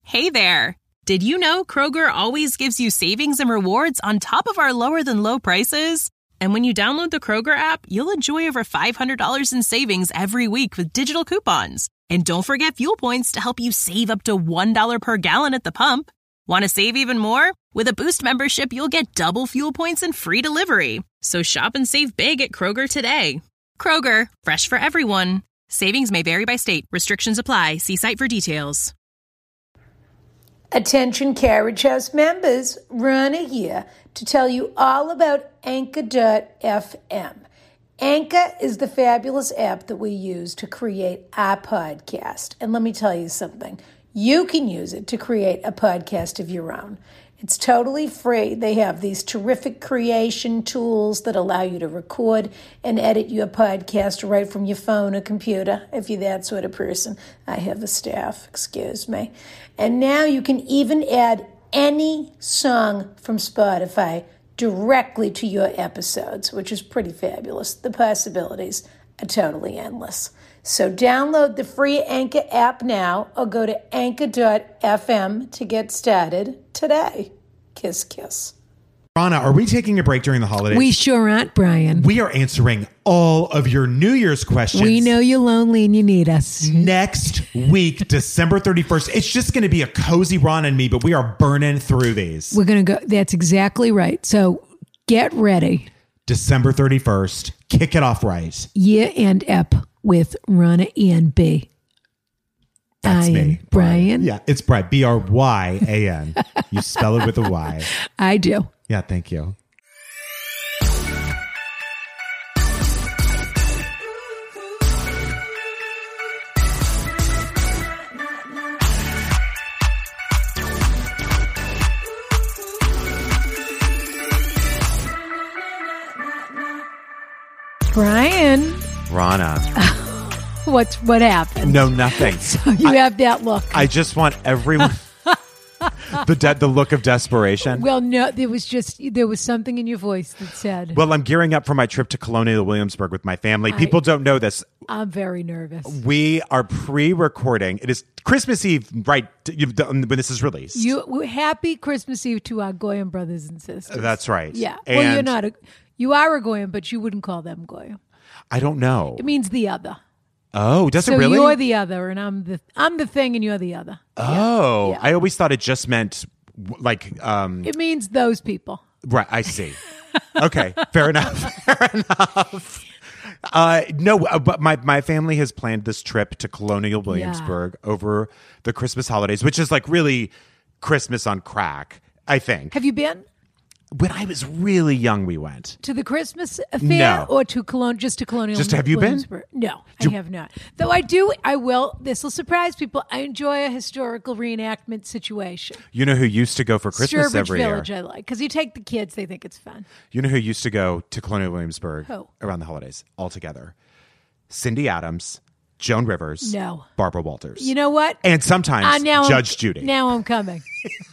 Hey there! Did you know Kroger always gives you savings and rewards on top of our lower-than-low prices? And when you download the Kroger app, you'll enjoy over $500 in savings every week with digital coupons. And don't forget fuel points to help you save up to $1 per gallon at the pump. Want to save even more? With a Boost membership, you'll get double fuel points and free delivery. So shop and save big at Kroger today. Kroger, fresh for everyone. Savings may vary by state. Restrictions apply. See site for details. Attention Carriage House members, Rana here to tell you all about Anchor.fm. Anchor is the fabulous app that we use to create our podcast. And let me tell you something. You can use it to create a podcast of your own. It's totally free. They have these terrific creation tools that allow you to record and edit your podcast right from your phone or computer, if you're that sort of person. I have a staff, excuse me. And now you can even add any song from Spotify directly to your episodes, which is pretty fabulous. The possibilities are totally endless. So download the free Anchor app now or go to anchor.fm to get started today. Kiss, kiss. Rana, are we taking a break during the holidays? We sure aren't, Brian. We are answering all of your New Year's questions. We know you're lonely and you need us. Next week, December 31st. It's just going to be a cozy Ron and me, but we are burning through these. We're going to go. That's exactly right. So get ready. December 31st. Kick it off right. Year and Ep with Rana and B. That's me. Brian. Yeah, it's Brian. Bryan. You spell it with a Y. I do. Yeah, thank you. Brian. Rana. What happened? No, nothing. So you have that look. I just want everyone... the look of desperation. Well, no, there was something in your voice that said. Well, I'm gearing up for my trip to Colonial Williamsburg with my family. People don't know this. I'm very nervous. We are pre-recording. It is Christmas Eve, right? When this is released. Happy Christmas Eve to our Goyim brothers and sisters. That's right. Yeah. And well, you're not you are a Goyim, but you wouldn't call them Goyim. I don't know. It means the other. Oh, does it so really? So you're the other, and I'm the thing, and you're the other. Oh, yeah. I always thought it just meant like. It means those people. Right, I see. Okay, fair enough. Fair enough. No, but my family has planned this trip to Colonial Williamsburg over the Christmas holidays, which is like really Christmas on crack, I think. Have you been? When I was really young, we went. To the Christmas affair or to Colonial Just have you been? No, I have not. Though I will. This will surprise people. I enjoy a historical reenactment situation. You know who used to go for Christmas Sturbridge every Village year? I like. Because you take the kids, they think it's fun. You know who used to go to Colonial Williamsburg Who? around the holidays all together? Cindy Adams, Joan Rivers, No. Barbara Walters. You know what? And sometimes Judge Judy. Now I'm coming.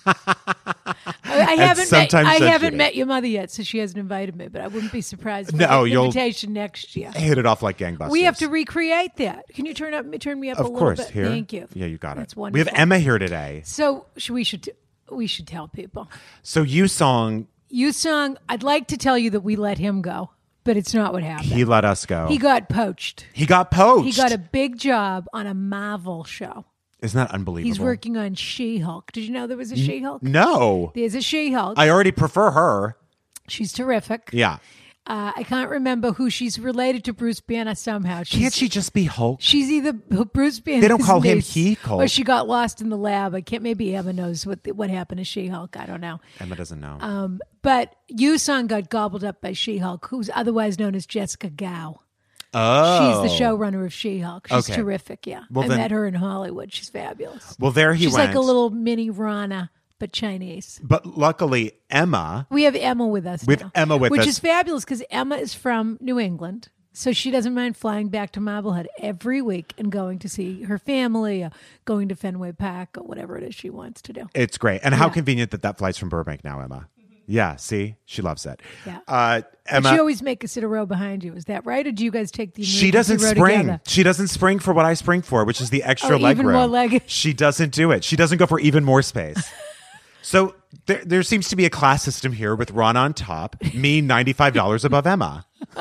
I haven't met your mother yet, so she hasn't invited me. But I wouldn't be surprised. You'll invitation next year. Hit it off like gangbusters. We have to recreate that. Can you turn me up a little bit? Of course. Here. Thank you. Yeah, you got it. That's wonderful. We have Emma here today. So we should tell people. So you sung. I'd like to tell you that we let him go, but it's not what happened. He let us go. He got poached. He got poached. He got a big job on a Marvel show. Isn't that unbelievable? He's working on She-Hulk. Did you know there was a She-Hulk? No. There's a She-Hulk. I already prefer her. She's terrific. Yeah. I can't remember who she's related to. Bruce Banner somehow. Can't she just be Hulk? She's either Bruce Banner. They don't call him He-Hulk. Or she got lost in the lab. Maybe Emma knows what happened to She-Hulk. I don't know. Emma doesn't know. But Yusung got gobbled up by She-Hulk, who's otherwise known as Jessica Gao. Oh. She's the showrunner of She-Hulk. She's terrific, yeah. Well, I met her in Hollywood. She's fabulous. Well, there he She's went. like a little mini Rana, but Chinese. But luckily, Emma... We have Emma with us With now, Emma with us. which is fabulous because Emma is from New England. So she doesn't mind flying back to Marblehead every week and going to see her family, or going to Fenway Park, or whatever it is she wants to do. It's great. And how convenient that flight's from Burbank now, Emma. Yeah, see? She loves it. Yeah. Emma, She always make us sit a row behind you. Is that right? Or do you guys take the she emergency doesn't row spring. together? She doesn't spring for what I spring for, which is the extra leg even room. more leg. She doesn't do it. She doesn't go for even more space. So there seems to be a class system here with Ron on top, me $95 above Emma.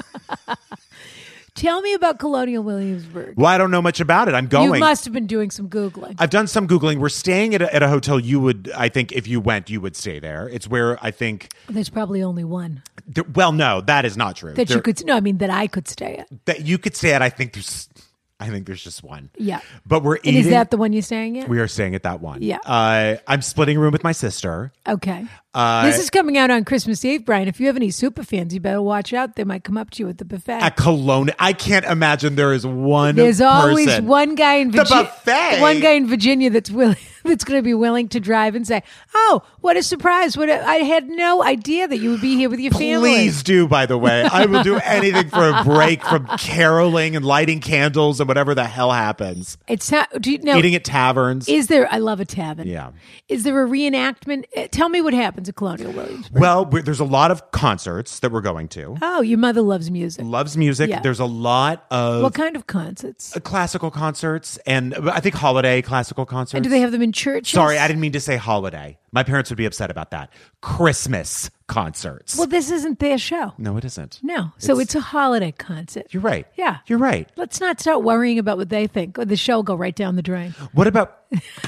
Tell me about Colonial Williamsburg. Well, I don't know much about it. I'm going. You must have been doing some Googling. I've done some Googling. We're staying at a hotel you would, I think, if you went, you would stay there. It's where I think... There's probably only one. Well, no, that is not true. That you could... No, I mean that I could stay at. That you could stay at, I think there's just one. Yeah. But we're And eating... is that the one you're staying at? We are staying at that one. Yeah. I'm splitting a room with my sister. Okay. This is coming out on Christmas Eve, Brian. If you have any super fans, you better watch out. They might come up to you at the buffet. At Cologne. I can't imagine there is one There's always person. one guy in Virginia. The buffet. One guy in Virginia that's willing, that's going to be willing to drive and say, "Oh, what a surprise! I had no idea that you would be here with your family." Please do, by the way. I will do anything for a break from caroling and lighting candles and whatever the hell happens. It's not. Do you know? Eating at taverns. Is there? I love a tavern. Yeah. Is there a reenactment? Tell me what happens at Colonial Williamsburg. Well, there's a lot of concerts that we're going to. Oh, your mother loves music. Loves music. Yeah. There's a lot of What kind of concerts? classical concerts and I think holiday classical concerts. And do they have them in churches? Sorry, I didn't mean to say holiday. My parents would be upset about that. Christmas concerts. Well, this isn't their show. No, it isn't. No. So it's a holiday concert. You're right. Yeah. You're right. Let's not start worrying about what they think. Or the show will go right down the drain. What about...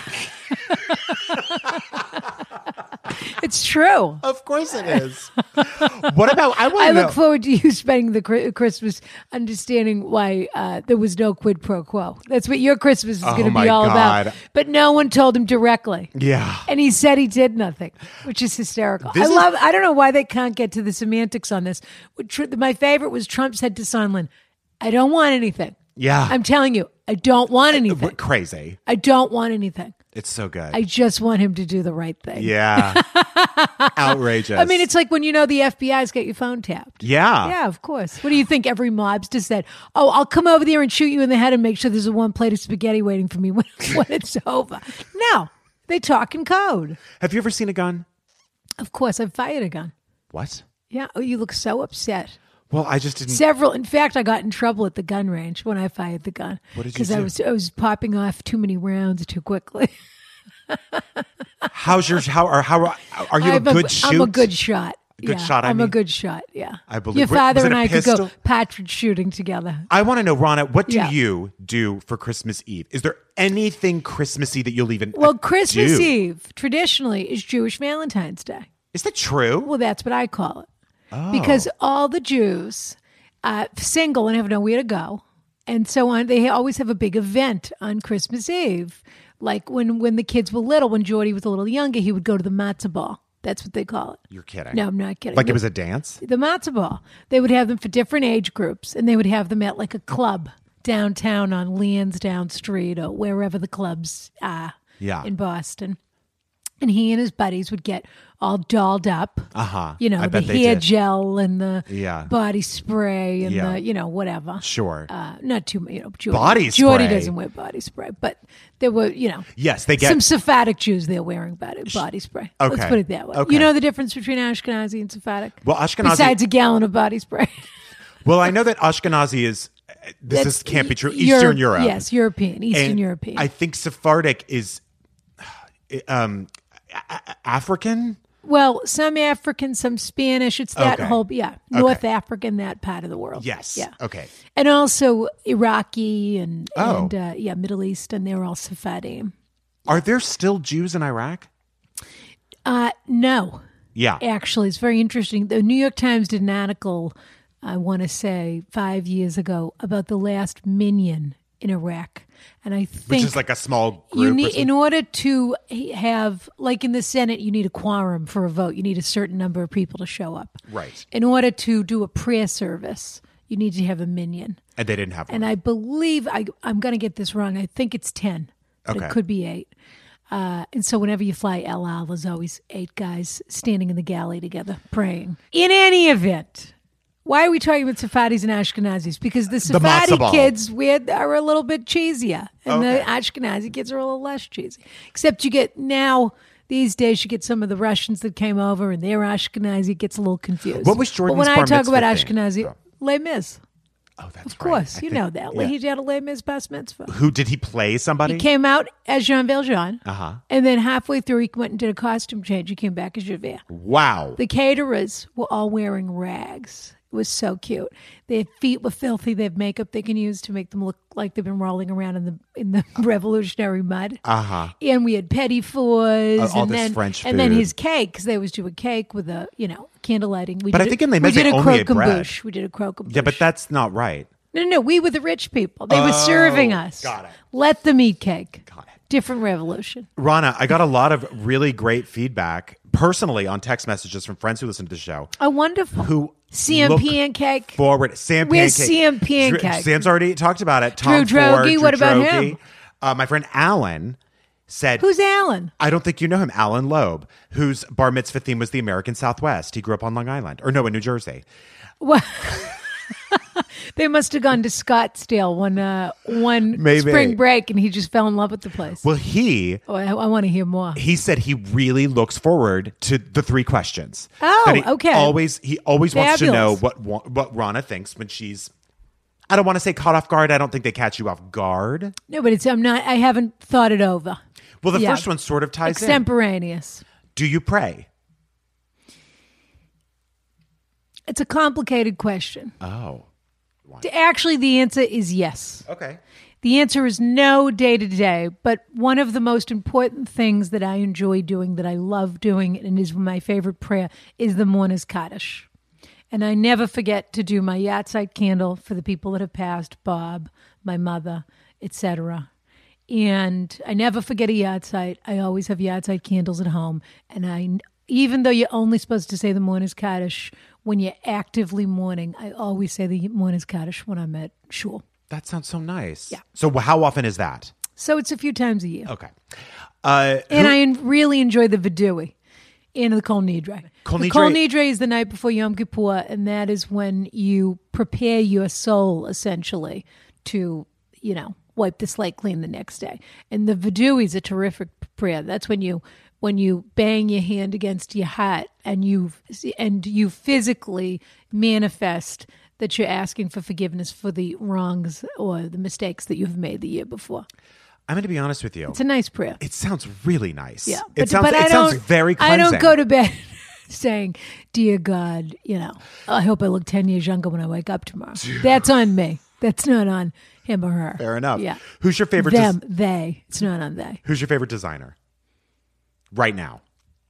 It's true. Of course it is. What about... I want I to know... look forward to you spending the Christmas understanding why there was no quid pro quo. That's what your Christmas is going to my be all God. about. But no one told him directly. Yeah. And he said he did nothing, which is hysterical. I don't know why they can't get to the semantics on this. My favorite was Trump said to Sondland, "I don't want anything." Yeah. I'm telling you, I don't want anything. Crazy. I don't want anything. It's so good. I just want him to do the right thing. Yeah. Outrageous. I mean, it's like when you know the FBI's got your phone tapped. Yeah. Yeah, of course. What do you think every mobster said? "Oh, I'll come over there and shoot you in the head and make sure there's a one plate of spaghetti waiting for me when it's over." No, they talk in code. Have you ever seen a gun? Of course, I've fired a gun. What? Yeah. Oh, you look so upset. Well, I just didn't... Several. In fact, I got in trouble at the gun range when I fired the gun. What did you Because do? I was popping off too many rounds too quickly. How are you a good shoot? I'm a good shot. Good shot, I I'm mean. a good shot. Yeah. I believe- Your was father it and a I could go pistol? partridge shooting together. I want to know, Rana, what do Yeah. you do for Christmas Eve? Is there anything Christmassy that you'll even Well, Christmas do? Eve traditionally is Jewish Valentine's Day. Is that true? Well, that's what I call it. Oh. Because all the Jews, single and have nowhere to go, and so on, they always have a big event on Christmas Eve. Like when the kids were little, when Jordy was a little younger, he would go to the matzah ball. That's what they call it. You're kidding. No, I'm not kidding. Like it was a dance? The matzah ball. They would have them for different age groups, and they would have them at like a club downtown on Lansdowne Street or wherever the clubs are in Boston. And he and his buddies would get all dolled up. You know, I the bet they hair did. gel and the Yeah. body spray and Yeah. the, whatever. Sure. Not too, Jordy, Body Jordy spray. doesn't wear body spray, but there were, Yes, they get... some Sephardic Jews there wearing body spray. Let's Okay. put it that way. Okay. You know the difference between Ashkenazi and Sephardic? Well, Ashkenazi... Besides a gallon of body spray. Well, I know that Ashkenazi is... This can't be true. Eastern Europe. Yes, European. Eastern And European. I think Sephardic is... African? Well, some African, some Spanish. It's that Okay. whole, North African, that part of the world. Yes. Yeah. Okay. And also Iraqi and Oh. Middle East, and they're all Sephardim. Are there still Jews in Iraq? No, Yeah. actually, it's very interesting. The New York Times did an article, I want to say 5 years ago, about the last minyan in Iraq. And I think Which is like a small group. you or need, something? in order to have, like in the Senate, you need a quorum for a vote. You need a certain number of people to show up. Right. In order to do a prayer service, you need to have a minyan. And they didn't have one. And I believe, I'm going to get this wrong, I think it's 10. But Okay. It could be 8. And so whenever you fly El Al, there's always 8 guys standing in the galley together praying. In any event, why are we talking about Sephardis and Ashkenazis? Because the Sephardi matzo ball. kids are a little bit cheesier, and Okay. the Ashkenazi kids are a little less cheesy. Except you get now These days, you get some of the Russians that came over and they're Ashkenazi. It gets a little confused. What was Jordan's But when I bar talk about mitzvah thing? Ashkenazi, Les Mis. Oh, that's Of course, you know that. Yeah. He had a Les Mis bas mitzvah. Who did he play? Somebody? He came out as Jean Valjean, Uh-huh. and then halfway through, he went and did a costume change. He came back as Javert. Wow. The caterers were all wearing rags. It was so cute. Their feet were filthy. They have makeup they can use to make them look like they've been rolling around in the revolutionary mud. Uh-huh. And we had petit fours, All and this then French and then food. his cake, because they always do a cake with a candle lighting. But I think in Les Mis we did they a only ate bread. croquembouche. We did a croquembouche. Yeah, but that's not right. No. We were the rich people. They were serving us. got it. Let them eat cake. Got it. Different revolution. Rana, I got a lot of really great feedback personally on text messages from friends who listen to the show. Oh, wonderful. Who CMP and cake. forward. Sam Where's Pancake. CMP and cake? Sam's already talked about it. Tom Drew Ford, Droege, Drew what about Droege. him? My friend Alan said, Who's Alan? I don't think you know him, Alan Loeb, whose bar mitzvah theme was the American Southwest. He grew up on Long Island. Or no, in New Jersey. Well, they must have gone to Scottsdale one Maybe. spring break, and he just fell in love with the place. Well, he I want to hear more. said he really looks forward to the 3 questions. Oh, That he okay. He always wants to know Fabulous. what Rana thinks when she's, I don't want to say caught off guard. I don't think they catch you off guard. No, but I haven't thought it over. Well, the Yeah. first one sort of ties in. Extemporaneous. Do you pray? It's a complicated question. Oh. Actually, the answer is yes. Okay. The answer is no day to day, but one of the most important things that I enjoy doing, that I love doing, and is my favorite prayer, is the Mourner's Kaddish. And I never forget to do my Yahrzeit candle for the people that have passed, Bob, my mother, etc. And I never forget a Yahrzeit. I always have Yahrzeit candles at home. And even though you're only supposed to say the Mourner's Kaddish when you're actively mourning, I always say the Mourner's Kaddish when I'm at shul. That sounds so nice. Yeah. So how often is that? So it's a few times a year. Okay. And I really enjoy the Vidui and the Kol Nidre. Kol The Nidre- Kol Nidre is the night before Yom Kippur, and that is when you prepare your soul, essentially, to, wipe the slate clean the next day. And the Vidui is a terrific prayer. That's when you bang your hand against your heart and you physically manifest that you're asking for forgiveness for the wrongs or the mistakes that you've made the year before. I'm going to be honest with you. It's a nice prayer. It sounds really nice. Yeah, It sounds very cleansing. I don't go to bed saying, "Dear God, I hope I look 10 years younger when I wake up tomorrow." That's on me. That's not on him or her. Fair enough. Yeah. Who's your favorite? They. It's not on they. Who's your favorite designer? Right now.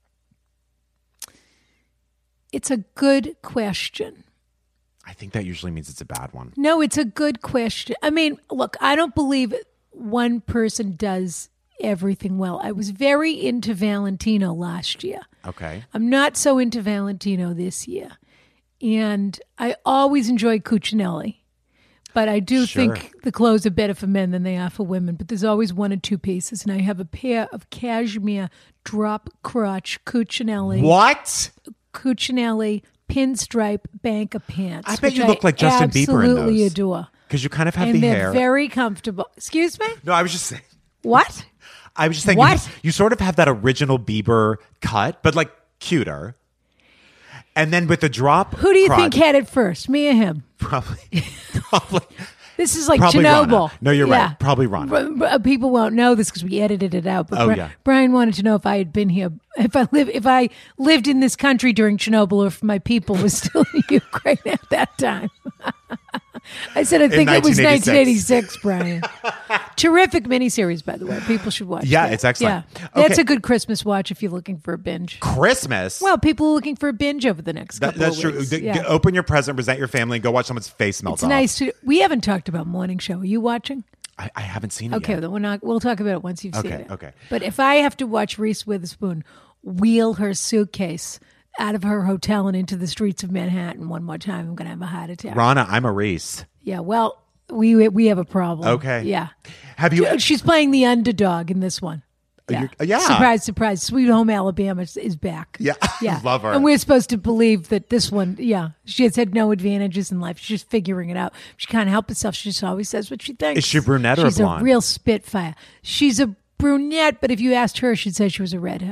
It's a good question. I think that usually means it's a bad one. No, it's a good question. I mean, look, I don't believe one person does everything well. I was very into Valentino last year. Okay. I'm not so into Valentino this year. And I always enjoy Cucinelli. But I do Sure. think the clothes are better for men than they are for women. But there's always 1 or 2 pieces. And I have a pair of cashmere drop crotch Cucinelli. What? Cucinelli pinstripe banker pants. I bet which you look like Justin Bieber in absolutely those. adore. Because you kind of have And the they're hair. very comfortable. Excuse me? No, I was just saying. What? What? You sort of have that original Bieber cut, but like cuter. And then with the drop. Who do you crotch- think had it first, me or him? Probably. This is like Probably Chernobyl. Rana. No, you're right. Probably Rana. People won't know this because we edited it out. But Oh, yeah. Brian wanted to know if I had been here, if I lived in this country during Chernobyl, or if my people were still in Ukraine at that time. I said I think it was 1986, Brian. Terrific miniseries, by the way. People should watch. Yeah, that. it's excellent. Yeah, that's Okay. a good Christmas watch if you're looking for a binge. Christmas? Well, people are looking for a binge over the next couple That's of true. weeks. Open your present, present your family, and go watch someone's face melt It's off. nice to. We haven't talked about Morning Show. Are you watching? I haven't seen it Okay, yet. then we're not. We'll talk about it once you've seen Okay, it. okay. But if I have to watch Reese Witherspoon wheel her suitcase out of her hotel and into the streets of Manhattan one more time, I'm going to have a heart attack. Rana, I'm a Reese. Yeah. Well, we have a problem. Okay. Yeah. Have you? She's playing the underdog in this one. Yeah. Yeah. Surprise, surprise. Sweet Home Alabama is back. Yeah. Yeah. Love her. And we're supposed to believe that this one, she has had no advantages in life. She's just figuring it out. She can't help herself. She just always says what she thinks. Is she brunette or She's blonde? a real spitfire. She's a brunette, but if you asked her, she'd say she was a redhead.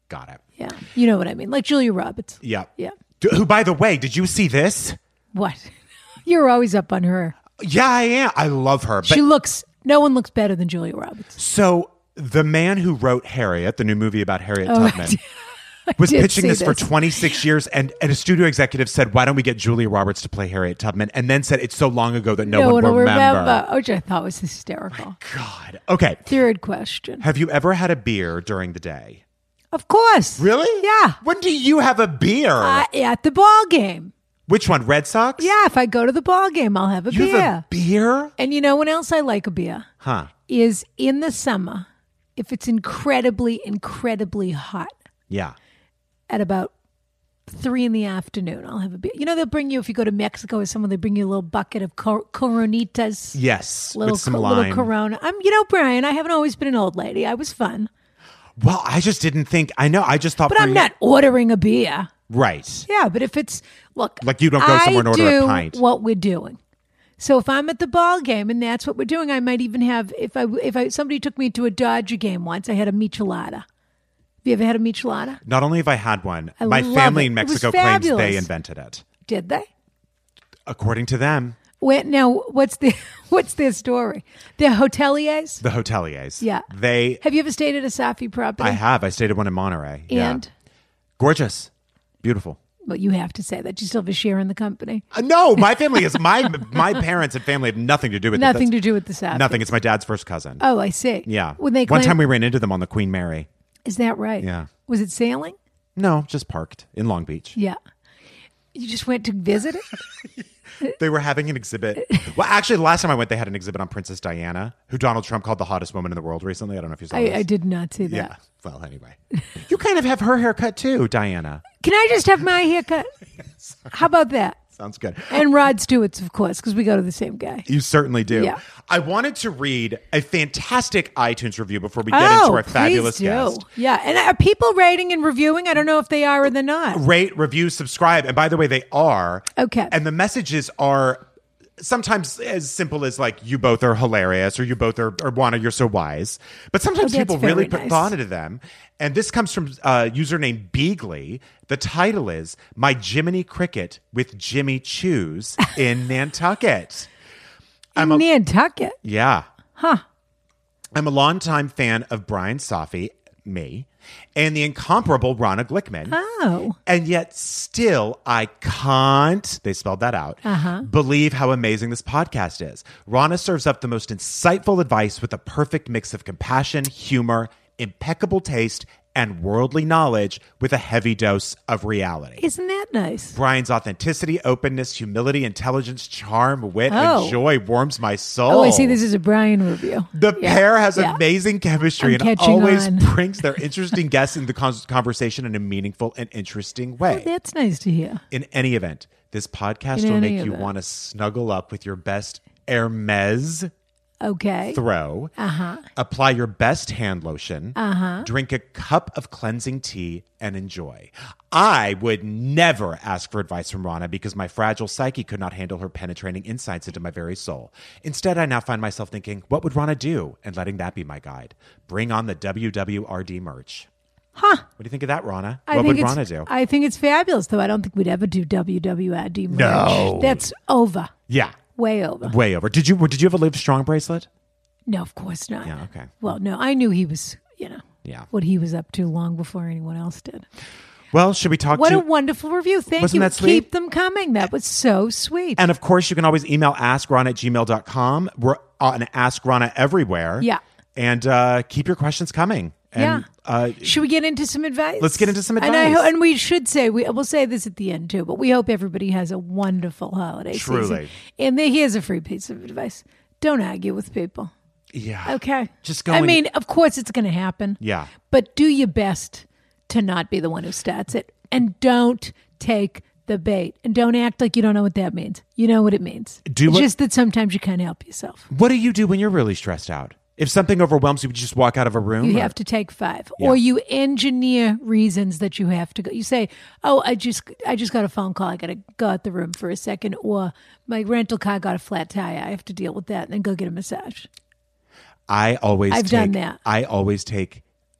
Got it. Yeah. You know what I mean? Like Julia Roberts. Yeah. Yeah. Who, by the way, did you see this? What? You're always up on her. Yeah, I am. I love her. But No one looks better than Julia Roberts. So the man who wrote Harriet, the new movie about Harriet Tubman, was pitching this for 26 years, and a studio executive said, why don't we get Julia Roberts to play Harriet Tubman? And then said, it's so long ago that no one will remember. Which I thought was hysterical. God. Okay. Third question. Have you ever had a beer during the day? Of course. Really? Yeah. When do you have a beer? At the ball game. Which one? Red Sox? Yeah, if I go to the ball game, I'll have a beer. You have a beer? And you know when else I like a beer? Huh. Is in the summer, if it's incredibly, incredibly hot. Yeah. At about 3 p.m, I'll have a beer. You know, they'll bring you, if you go to Mexico or someone, they bring you a little bucket of Coronitas. Yes, with some lime. Little Corona. Brian, I haven't always been an old lady. I was fun. Well, I just didn't think, I just thought. But I'm not ordering a beer. Right. Yeah, but if it's, look. Like you don't go somewhere and order a pint. I do what we're doing. So if I'm at the ball game and that's what we're doing, I might even have, if somebody took me to a Dodger game once, I had a michelada. Have you ever had a michelada? Not only have I had one, my family in Mexico claims they invented it. Did they? According to them. Now, what's their story? They're hoteliers? The hoteliers. Yeah. Have you ever stayed at a Safi property? I have. I stayed at one in Monterey. And? Yeah. Gorgeous. Beautiful. Well, you have to say that. You still have a share in the company. No, my family is, my parents and family have nothing to do with it. Nothing to do with the Safi. Nothing. It's my dad's first cousin. Oh, I see. Yeah. When they one time we ran into them on the Queen Mary. Is that right? Yeah. Was it sailing? No, just parked in Long Beach. Yeah. You just went to visit it? They were having an exhibit. Well, actually, the last time I went, they had an exhibit on Princess Diana, who Donald Trump called the hottest woman in the world recently. I don't know if you saw this. I did not see that. Yeah. Well, anyway. You kind of have her haircut too, Diana. Can I just have my haircut? How about that? Sounds good. And Rod Stewart's, of course, because we go to the same guy. You certainly do. Yeah. I wanted to read a fantastic iTunes review before we get into our fabulous guest. Yeah. And are people rating and reviewing? I don't know if they are or they're not. Rate, review, subscribe. And by the way, they are. Okay. And the messages are sometimes as simple as like, you both are hilarious, or you both are, or Juana, you're so wise. But sometimes people really put thought into them. And this comes from a username Beagley. The title is My Jiminy Cricket with Jimmy Choos in Nantucket. Nantucket? Yeah. Huh. I'm a longtime fan of Brian Safi, me, and the incomparable Rana Glickman. Oh. And yet still I can't, they spelled that out, believe how amazing this podcast is. Rana serves up the most insightful advice with a perfect mix of compassion, humor, impeccable taste, and worldly knowledge with a heavy dose of reality. Isn't that nice? Brian's authenticity, openness, humility, intelligence, charm, wit, and joy warms my soul. Oh, I see. This is a Brian review. The pair has amazing chemistry and always brings their interesting guests in the conversation in a meaningful and interesting way. Oh, that's nice to hear. In any event, this podcast will make you want to snuggle up with your best Hermes throw. Apply your best hand lotion. Drink a cup of cleansing tea and enjoy. I would never ask for advice from Rana because my fragile psyche could not handle her penetrating insights into my very soul. Instead, I now find myself thinking, what would Rana do? And letting that be my guide. Bring on the WWRD merch. Huh. What do you think of that, Rana? What would Rana do? I think it's fabulous, though. I don't think we'd ever do WWRD merch. No. That's over. Yeah. Way over. Way over. Did you have a Live Strong bracelet? No, of course not. Yeah, okay. Well, no, I knew he was, yeah, what he was up to long before anyone else did. Well, should we talk What a wonderful review. Thank you. That sweet? Keep them coming. That was so sweet. And of course, you can always email askrana@gmail.com. We're on Ask Rana everywhere. Yeah. And keep your questions coming. And, should we get into some advice? Let's get into some advice. And we should say, we'll say this at the end too, but we hope everybody has a wonderful holiday season. And here's a free piece of advice. Don't argue with people. Yeah. Okay. Just go. I mean, of course it's going to happen. Yeah. But do your best to not be the one who starts it. And don't take the bait. And don't act like you don't know what that means. You know what it means. It's just that sometimes you can't help yourself. What do you do when you're really stressed out? If something overwhelms you, would you just walk out of a room? You have to take 5. Yeah. Or you engineer reasons that you have to go. You say, oh, I just got a phone call. I got to go out the room for a second. Or my rental car got a flat tire. I have to deal with that and then go get a massage. I've done that. I always take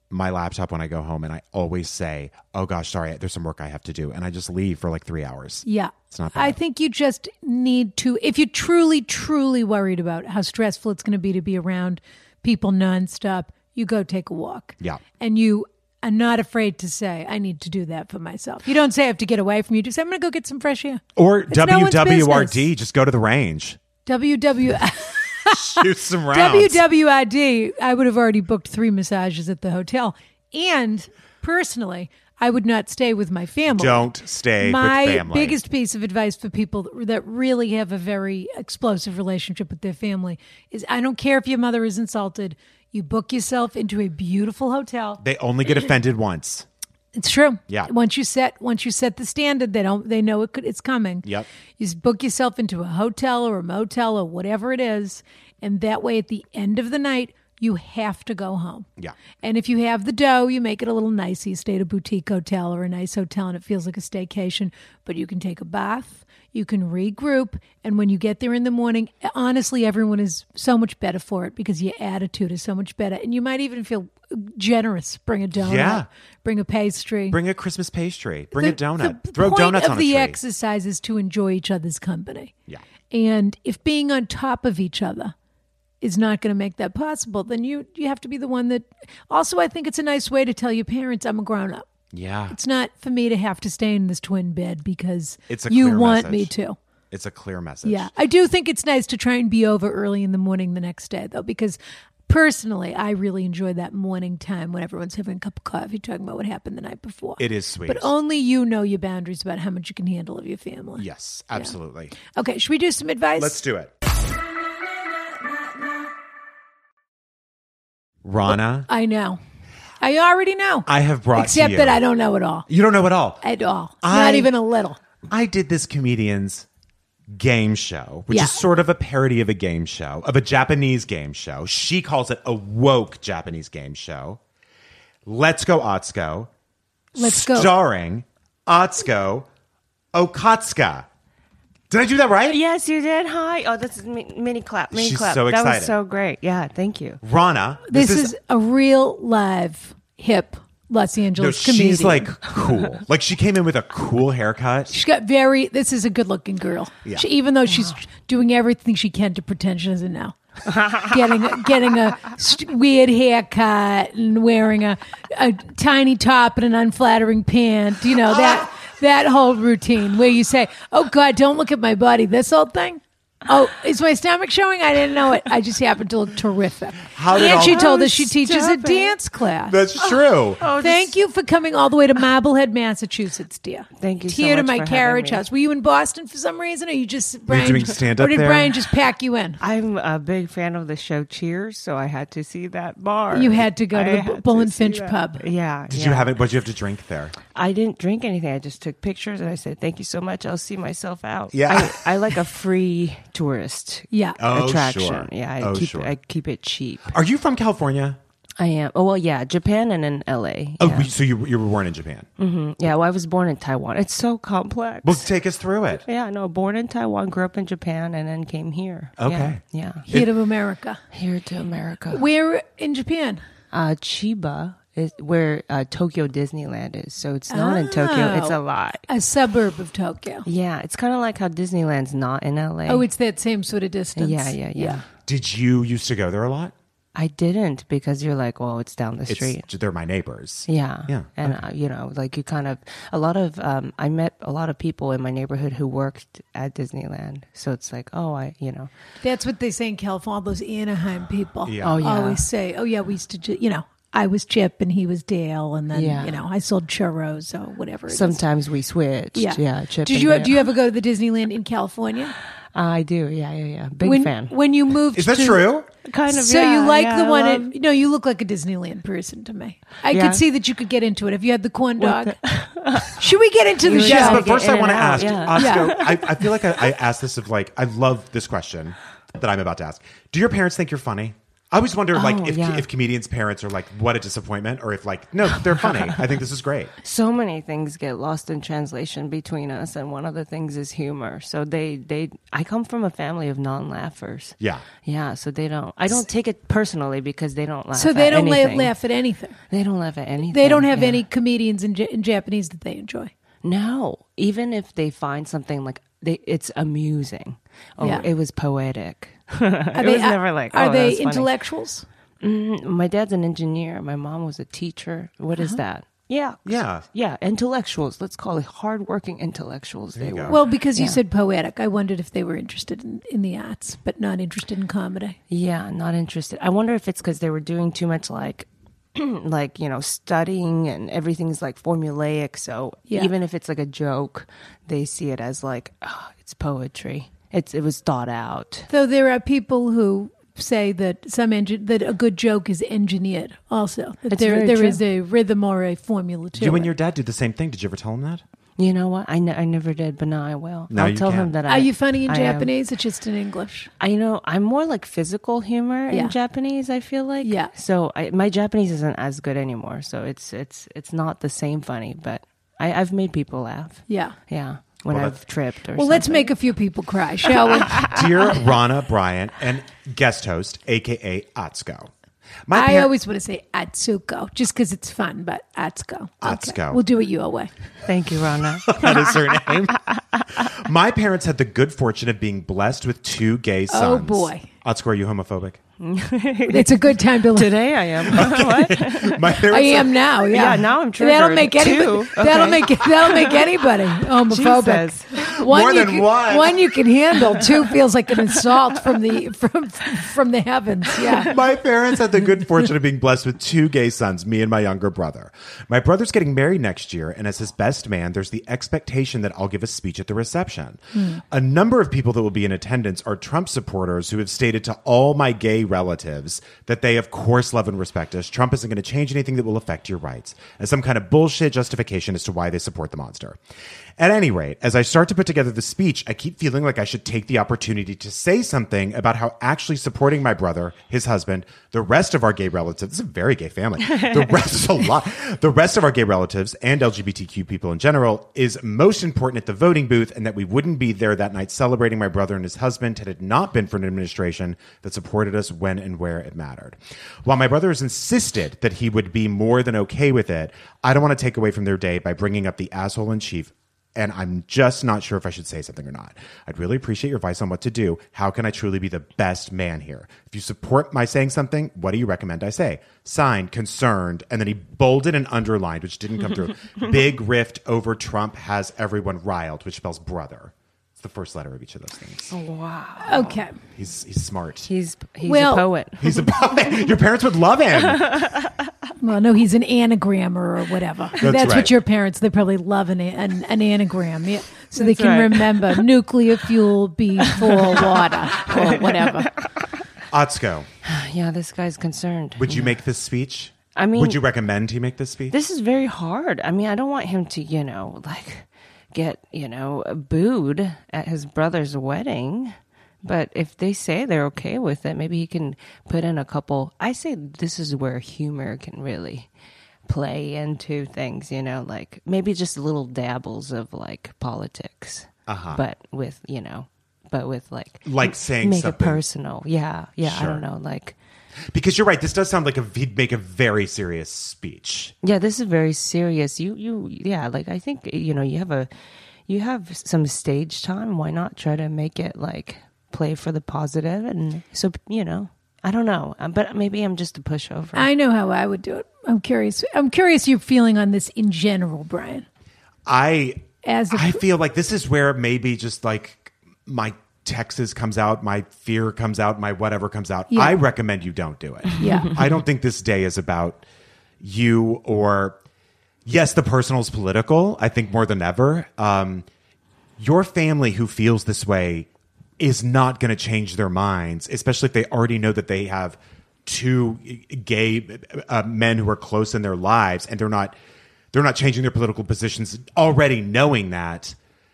my laptop when I go home, and I always say, "Oh gosh, sorry, there's some work I have to do," and I just leave for like 3 hours. Yeah. It's not bad. I think you just need to, if you're truly, truly worried about how stressful it's going to be around people nonstop, you go take a walk. Yeah. And you are not afraid to say, I need to do that for myself. You don't say I have to get away from you. Just say, I'm going to go get some fresh air. Or It's no one's WWRD, business. just go to the range. Shoot some rounds. WWRD, I would have already booked 3 massages at the hotel. And personally, I would not stay with my family. Don't stay My with family. biggest piece of advice for people that really have a very explosive relationship with their family is I don't care if your mother is insulted. You book yourself into a beautiful hotel. They only get offended once. It's true. Yeah. Once you set the standard, they know it's coming. Yep. You just book yourself into a hotel or a motel or whatever it is, and that way, at the end of the night, you have to go home. Yeah. And if you have the dough, you make it a little nice. You stay at a boutique hotel or a nice hotel, and it feels like a staycation. But you can take a bath. You can regroup. And when you get there in the morning, honestly, everyone is so much better for it because your attitude is so much better. And you might even feel generous. Bring a donut. Yeah. Bring a pastry. Bring a Christmas pastry. Bring a donut. The Throw point donuts of on a the tree. exercise is to enjoy each other's company. Yeah. And if being on top of each other is not going to make that possible, then you have to be the one that... Also, I think it's a nice way to tell your parents, I'm a grown-up. Yeah. It's not for me to have to stay in this twin bed because It's a you clear want me message. to. It's a clear message. Yeah. I do think it's nice to try and be over early in the morning the next day, though, because personally, I really enjoy that morning time when everyone's having a cup of coffee, talking about what happened the night before. It is sweet. But only you know your boundaries about how much you can handle of your family. Yes, absolutely. Okay, should we do some advice? Let's do it. Rana, I know. I already know. I have brought Except to you. that I don't know it all. You don't know it all. At all. I- Not even a little. I did this comedian's game show, which Yeah. is sort of a parody of a game show, of a Japanese game show. She calls it a woke Japanese game show. Let's Go Atsuko. Let's go. Starring Atsuko Okatsuka. Did I do that right? Yes, you did. Hi. Oh, this is mini clap. Mini She's clap. so That excited. was so great. Yeah, thank you. Rana. This is a real live hip Los no, Angeles comedian. she's like cool. Like she came in with a cool haircut. She's got this is a good looking girl. Yeah. Even though she's doing everything she can to pretend she doesn't know. getting a weird haircut and wearing a tiny top and an unflattering pant. You know, that whole routine where you say, oh God, don't look at my body. This old thing. Oh, is my stomach showing? I didn't know it. I just happened to look terrific. And she told us she teaches a dance class. That's true. Thank you for coming all the way to Marblehead, Massachusetts, dear. Thank you so Here to much my for having carriage me. house. Were you in Boston for some reason, or you just Were you doing stand-up or did there? Brian just pack you in? I'm a big fan of the show Cheers, so I had to see that bar. You had to go to I the had Bull to and see Finch that. pub. Yeah. Did you have it? What did you have to drink there? I didn't drink anything. I just took pictures and I said, thank you so much. I'll see myself out. Yeah. I like a free tourist Yeah. Oh, attraction. sure. Yeah, Sure. I keep it cheap. Are you from California? I am. Oh, well, yeah, Japan and then LA. Oh, Yeah. so you were born in Japan. Yeah, well, I was born in Taiwan. It's so complex. Well, take us through it. Yeah, no, born in Taiwan, grew up in Japan, and then came here. Okay. Yeah. Here to America. Here to America. Where in Japan? Chiba is where Tokyo Disneyland is. So it's not in Tokyo. It's a lot. A suburb of Tokyo. Yeah, it's kind of like how Disneyland's not in LA. Oh, it's that same sort of distance. Yeah. Did you used to go there a lot? I didn't because you're like, well, it's down the street. They're my neighbors. Yeah. Yeah, And, like you kind of, I met a lot of people in my neighborhood who worked at Disneyland. So it's like, That's what they say in California. All those Anaheim people Yeah. Oh, yeah. always say, oh, yeah, we used to, I was Chip and he was Dale. And then, Yeah. I sold churros or whatever it is. sometimes we switched. Yeah. Chip Did and you Dale. do you ever go to the Disneyland in California? I do. Yeah. Big fan. When you moved, Is that true? Kind of. So yeah, you like yeah, the I one? love- You look like a Disneyland person to me. I Yeah. could see that you could get into it if you had the corn dog. Should we get into the You show? Yes, gotta but get first in I and want to out, ask yeah. Atsuko. I feel like I asked this of I love this question that I'm about to ask. Do your parents think you're funny? I always wonder, if comedians' parents are like, what a disappointment, or if no, they're funny. I think this is great. So many things get lost in translation between us, and one of the things is humor. So I come from a family of non-laughers. Yeah. Yeah, so I don't take it personally because they don't laugh So they don't anything. laugh at anything. They don't laugh at anything. They don't have any comedians in Japanese that they enjoy. No, even if they find something it's amusing. Oh, it was poetic. It was never like, are they that's intellectuals? My dad's an engineer. My mom was a teacher. What is that? Yeah. Intellectuals. Let's call it hardworking intellectuals. They were. Well, because you said poetic, I wondered if they were interested in the arts, but not interested in comedy. Yeah, not interested. I wonder if it's because they were doing too much studying, and everything's formulaic. So even if it's a joke, they see it as it's poetry. It was thought out. Though there are people who say that that a good joke is engineered also. That there is a rhythm or a formula to it. You and your dad did the same thing. Did you ever tell him that? You know what? I never did, but now I will. I'll tell him that. Are you funny in Japanese? It's just in English. I'm more physical humor in Japanese. I feel like. Yeah. So my Japanese isn't as good anymore. So it's not the same funny, but I've made people laugh. Yeah. Yeah. When I've tripped or something. Let's make a few people cry, shall we? Dear Rana Bryant and guest host, a.k.a. Atsuko. I always want to say Atsuko, just because it's fun, but Atsuko. Atsuko. Okay. We'll do it your way. Thank you, Rana. That is her name. My parents had the good fortune of being blessed with 2 gay sons. Oh, boy. Atsuko, are you homophobic? It's a good time to Today I am. What? I am now. Yeah, now I'm triggered. That'll make anybody. That'll make anybody homophobic. More than one. One you can handle. 2 feels like an assault from the heavens. Yeah. My parents had the good fortune of being blessed with 2 gay sons, me and my younger brother. My brother's getting married next year, and as his best man, there's the expectation that I'll give a speech at the reception. A number of people that will be in attendance are Trump supporters who have stated to all my gay relatives that they of course love and respect us. Trump isn't going to change anything that will affect your rights, as some kind of bullshit justification as to why they support the monster. At any rate, as I start to put together the speech, I keep feeling like I should take the opportunity to say something about how actually supporting my brother, his husband, the rest of our gay relatives, this is a very gay family, the rest of our gay relatives and LGBTQ people in general is most important at the voting booth, and that we wouldn't be there that night celebrating my brother and his husband had it not been for an administration that supported us when and where it mattered. While my brother has insisted that he would be more than okay with it, I don't want to take away from their day by bringing up the asshole in chief, and I'm just not sure if I should say something or not. I'd really appreciate your advice on what to do. How can I truly be the best man here? If you support my saying something, what do you recommend I say? Signed, Concerned, and then he bolded and underlined, which didn't come through. Big rift over Trump has everyone riled, which spells brother. It's the first letter of each of those things. Oh, wow. Okay. He's smart. He's a poet. He's a poet. Your parents would love him. Well, no, he's an anagrammer or whatever. That's right. what your parents, they probably love an anagram. Yeah. So they can remember nuclear fuel before water or whatever. Atsuko. Yeah, this guy's concerned. Would you make this speech? I mean, would you recommend he make this speech? This is very hard. I mean, I don't want him to, get, booed at his brother's wedding. But if they say they're okay with it, maybe he can put in a couple. I say this is where humor can really play into things, maybe just little dabbles of politics. But with, saying make something. it personal. Yeah. Sure. I don't know. Because you're right. This does sound like he'd make a very serious speech. Yeah, this is very serious. I think, you have some stage time. Why not try to make it play for the positive? And so, I don't know, but maybe I'm just a pushover. I know how I would do it. I'm curious your feeling on this in general, Brian. I feel like this is where maybe just my Texas comes out, my fear comes out, my whatever comes out. Yeah. I recommend you don't do it. Yeah. I don't think this day is about you or, yes, the personal is political. I think more than ever. Your family who feels this way is not going to change their minds, especially if they already know that they have 2 gay men who are close in their lives, and they're not changing their political positions already knowing that.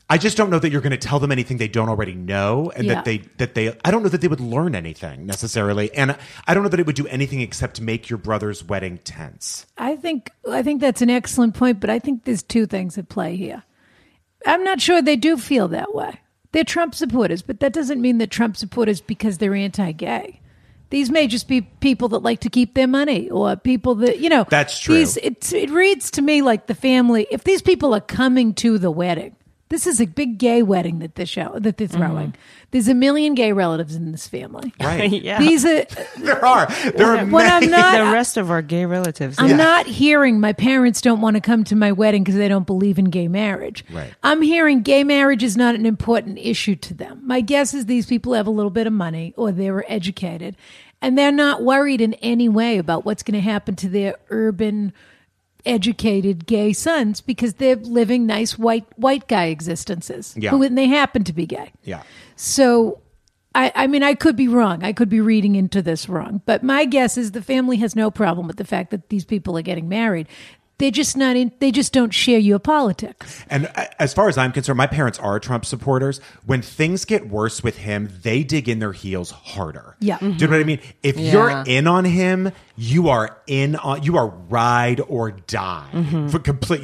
I just don't know that you're going to tell them anything they don't already know, and that they I don't know that they would learn anything necessarily, and I don't know that it would do anything except make your brother's wedding tense. I think that's an excellent point, but I think there's two things at play here. I'm not sure they do feel that way. They're Trump supporters, but that doesn't mean that Trump supporters because they're anti-gay. These may just be people that like to keep their money, or people that, you know. That's true. It reads to me like the family, if these people are coming to the wedding, this is a big gay wedding that they're throwing. There's a million gay relatives in this family. Right. Yeah. These are There are when many. I'm not The rest of our gay relatives. I'm not hearing my parents don't want to come to my wedding because they don't believe in gay marriage. Right. I'm hearing gay marriage is not an important issue to them. My guess is these people have a little bit of money, or they were educated, and they're not worried in any way about what's going to happen to their urban, educated gay sons, because they're living nice white guy existences. Yeah. And they happen to be gay. Yeah. So, I mean, I could be wrong. I could be reading into this wrong. But my guess is the family has no problem with the fact that these people are getting married. They're just not in. They just don't share your politics. And as far as I'm concerned, my parents are Trump supporters. When things get worse with him, they dig in their heels harder. Yeah. Do you know what I mean? If you're in on him, you are ride or die for complete.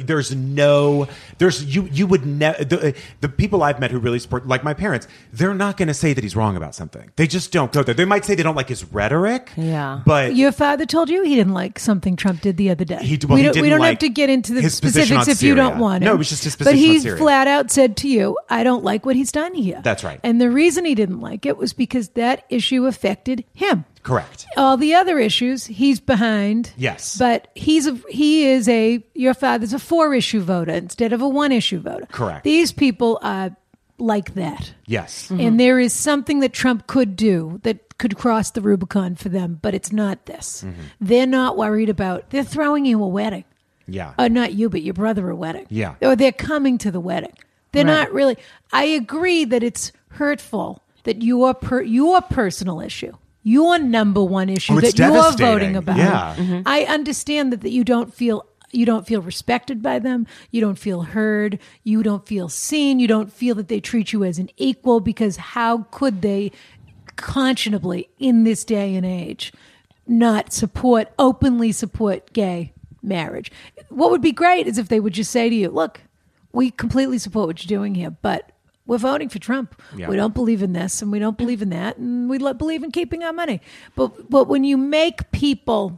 You would never, the people I've met who really support, like my parents, they're not going to say that he's wrong about something. They just don't go there. They might say they don't like his rhetoric. Yeah. But Your father told you he didn't like something Trump did the other day. He we didn't don't like have to get into the his position specifics on if you don't Syria. want to. No, it was just his But position on he Syria. flat out said to you, I don't like what he's done here. That's right. And the reason he didn't like it was because that issue affected him. correct. All the other issues, he's behind. Yes. But your father's a 4-issue voter instead of a 1-issue voter. Correct. These people are like that. Yes. And there is something that Trump could do that could cross the Rubicon for them, but it's not this. They're not worried about, they're throwing you a wedding. Yeah. Not you, but your brother a wedding. Yeah. Or they're coming to the wedding. They're not really. I agree that it's hurtful that your personal issue, your number one issue it's that you're devastating. voting about. Yeah. I understand that you don't feel respected by them. You don't feel heard. You don't feel seen. You don't feel that they treat you as an equal, because how could they conscionably in this day and age not openly support gay marriage? What would be great is if they would just say to you, look, we completely support what you're doing here, but we're voting for Trump. Yeah. We don't believe in this and we don't believe in that, and we believe in keeping our money. But when you make people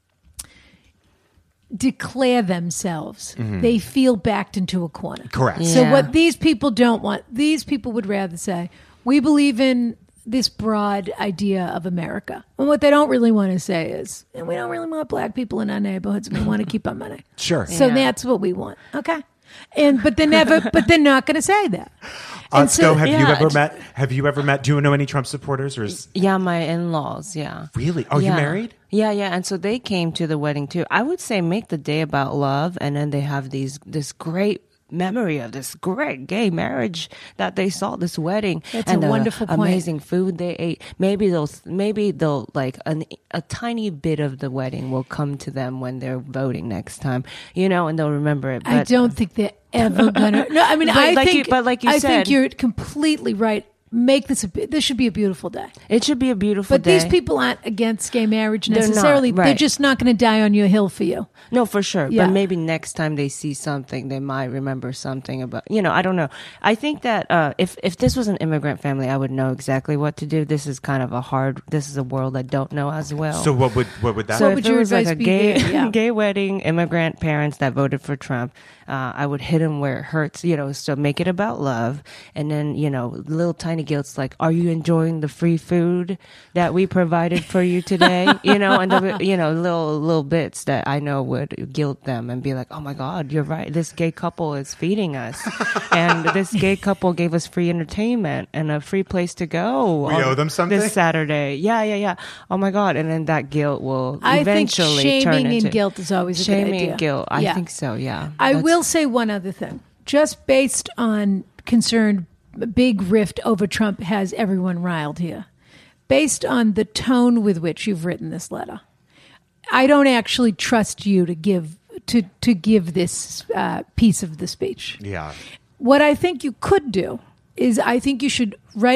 declare themselves, they feel backed into a corner. Correct. So Yeah. what these people don't want, these people would rather say, we believe in this broad idea of America. And what they don't really want to say is, and we don't really want black people in our neighborhoods, and we want to keep our money. Sure. So Yeah. that's what we want. Okay. But they're not going to say that. Otsko, have you yeah, ever met? Have you ever met? Do you know any Trump supporters? Or Yeah, my in-laws, yeah. really? Oh, you Yeah. married? Yeah. And so they came to the wedding too. I would say make the day about love, and then they have this great memory of this great gay marriage that they saw, this wedding. That's and a the wonderful point. amazing food they ate. Maybe they'll like a tiny bit of the wedding will come to them when they're voting next time, and they'll remember it. I But don't think they're ever gonna. No, I mean, But I like think. you- but like you I said- think you're completely right. Make this this should be a beautiful day. it should be a beautiful But day. these people aren't against gay marriage They're not, necessarily. They're right. just not going to die on your hill for you. No, for sure. Yeah. But maybe next time they see something, they might remember something about, I don't know. I think that if this was an immigrant family, I would know exactly what to do. This is kind of this is a world I don't know as well. So what would that? So What if would it your was like advice a be gay, there? Yeah. gay wedding, immigrant parents that voted for Trump, I would hit them where it hurts, so make it about love. And then, little tiny guilts like, are you enjoying the free food that we provided for you today? And the, little bits that I know would guilt them and be like, oh my God, you're right. This gay couple is feeding us. And this gay couple gave us free entertainment and a free place to go. We owe them something? This Saturday. Yeah. Oh my God. And then that guilt will eventually I think turn shaming into and guilt is always a good shaming idea. and guilt. I Yeah. think so. Yeah. I That's- will say one other thing. Just based on concerned, big rift over Trump has everyone riled here. Based on the tone with which you've written this letter, I don't actually trust you to give this piece of the speech. Yeah. what I think you could do is I think you should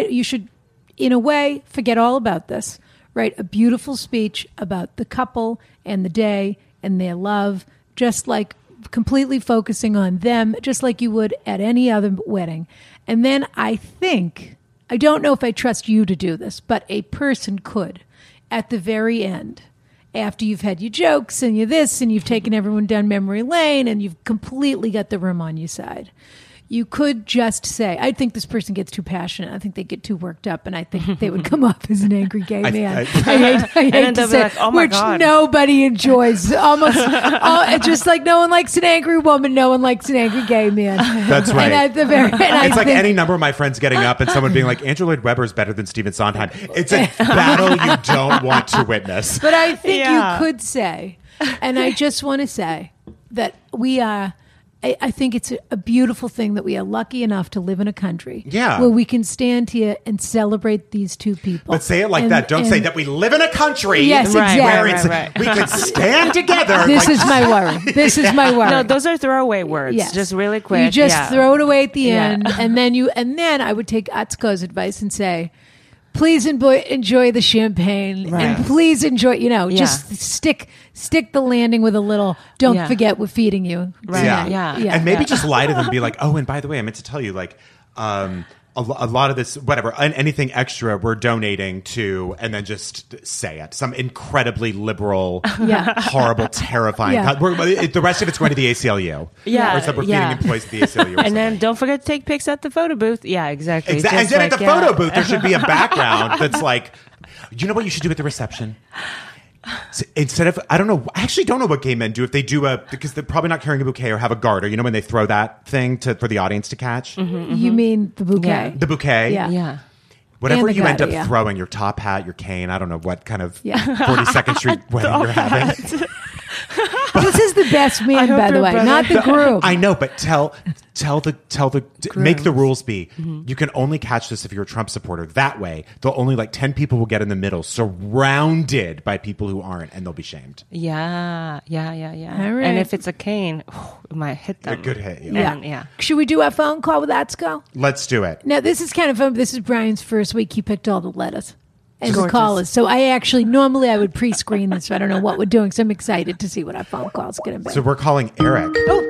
in a way, forget all about this. Write a beautiful speech about the couple and the day and their love, just like completely focusing on them, just like you would at any other wedding. And then I don't know if I trust you to do this, but a person could, at the very end, after you've had your jokes and your this and you've taken everyone down memory lane and you've completely got the room on your side, you could just say, I think this person gets too passionate. I think they get too worked up, and I think they would come off as an angry gay man. I hate to say, like, oh my which God. nobody enjoys. Almost, just like no one likes an angry woman, no one likes an angry gay man. That's right. It's like any number of my friends getting up and someone being like, Andrew Lloyd Webber is better than Stephen Sondheim. It's a battle you don't want to witness. But I think you could say, and I just want to say that we are. I think it's a beautiful thing that we are lucky enough to live in a country where we can stand here and celebrate these two people. But say it like that. Don't say that we live in a country where we can stand together. This is my worry. No, those are throwaway words. Yes. Just really quick. You just throw it away at the end, and then I would take Atsuko's advice and say, please enjoy the champagne, and please enjoy. Just stick the landing with a little. Don't forget we're feeding you. Right. Yeah. And maybe just lie to them and be like, oh, and by the way, I meant to tell you, like, a lot of this, whatever, anything extra, we're donating to, and then just say it. Some incredibly liberal, horrible, terrifying. The rest of it's going to the ACLU. Yeah. Or except we're feeding employees at the ACLU. And then don't forget to take pics at the photo booth. Yeah, exactly. And then at the photo booth, there should be a background that's like, you know what you should do at the reception? So instead of, I actually don't know what gay men do if they do because they're probably not carrying a bouquet or have a garter. You know when they throw that thing for the audience to catch? You mean the bouquet? Yeah. The bouquet? Yeah. Whatever you end up throwing, your top hat, your cane, I don't know what kind of 42nd Street wedding you're having. This is the best man, by the way, not the groom. I know, but tell make the rules be. You can only catch this if you're a Trump supporter. That way, they'll only 10 people will get in the middle, surrounded by people who aren't, and they'll be shamed. Yeah. All right. And if it's a cane, it might hit them. A good hit. Yeah. Should we do a phone call with Atsuko? Let's do it. Now, this is kind of fun. This is Brian's first week. He picked all the letters and the callers. So normally I would pre-screen this, so I don't know what we're doing. So I'm excited to see what our phone call is going to be. So we're calling Eric.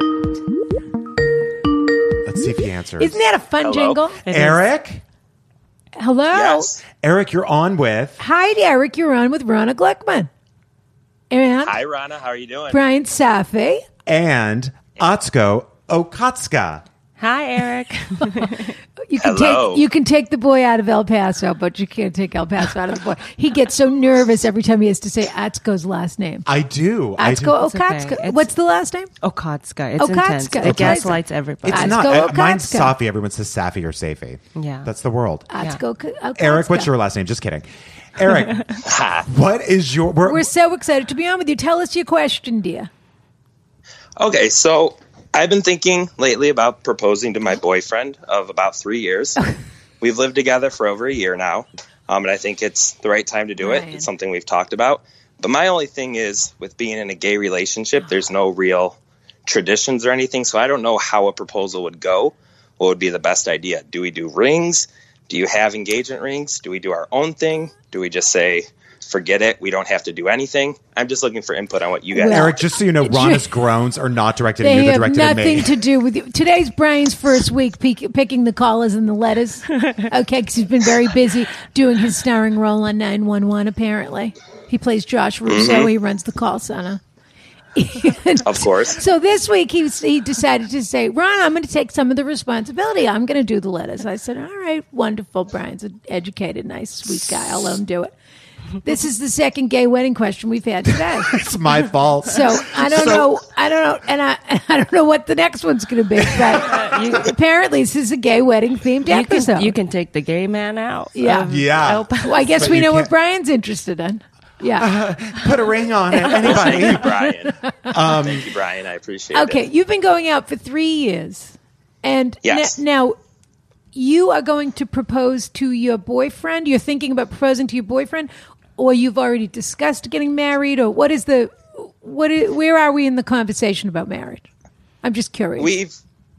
Let's see if he answers. Isn't that a fun jingle? Eric? Hello? Yes. Eric, you're on with... Hi, Eric. You're on with Rana Glickman. And Hi, Rana. How are you doing? Brian Safi. And Atsuko Okatska. Hi, Eric. You can take the boy out of El Paso, but you can't take El Paso out of the boy. He gets so nervous every time he has to say Atsuko's last name. I do. Atsuko Okatska. Okay. What's the last name? Okatska. It's intense. It gaslights everybody. It's Atsuko not. Mine's Okatska. Safi. Everyone says Safi or Safi. Yeah. That's the world. Atsuko Okatska. Eric, what's your last name? Just kidding. Eric, what is your... We're so excited to be on with you. Tell us your question, dear. Okay, so I've been thinking lately about proposing to my boyfriend of about 3 years. We've lived together for over a year now, and I think it's the right time to do it. It's something we've talked about. But my only thing is, with being in a gay relationship, there's no real traditions or anything, so I don't know how a proposal would go. What would be the best idea? Do we do rings? Do you have engagement rings? Do we do our own thing? Do we just say, forget it, we don't have to do anything? I'm just looking for input on what you guys Eric, just so you know, Rana's groans are not directed at you, they're directed at me. They have nothing to do with you. Today's Brian's first week picking the callers and the letters. Okay, because he's been very busy doing his starring role on 911, apparently. He plays Josh Russo. He runs the call center. Of course. So this week he decided to say, Ron, I'm going to take some of the responsibility. I'm going to do the letters. I said, all right, wonderful. Brian's an educated, nice, sweet guy. I'll let him do it. This is the second gay wedding question we've had today. It's my fault. So I don't know, and I don't know what the next one's going to be. But apparently, this is a gay wedding themed episode. You can take the gay man out. Yeah. Well, I guess we know what Brian's interested in. Yeah. Put a ring on it. Anybody? Thank you, Brian. Thank you, Brian. I appreciate it. Okay, you've been going out for 3 years, and Yes. now you are going to propose to your boyfriend. You're thinking about proposing to your boyfriend, or you've already discussed getting married, or where are we in the conversation about marriage? I'm just curious.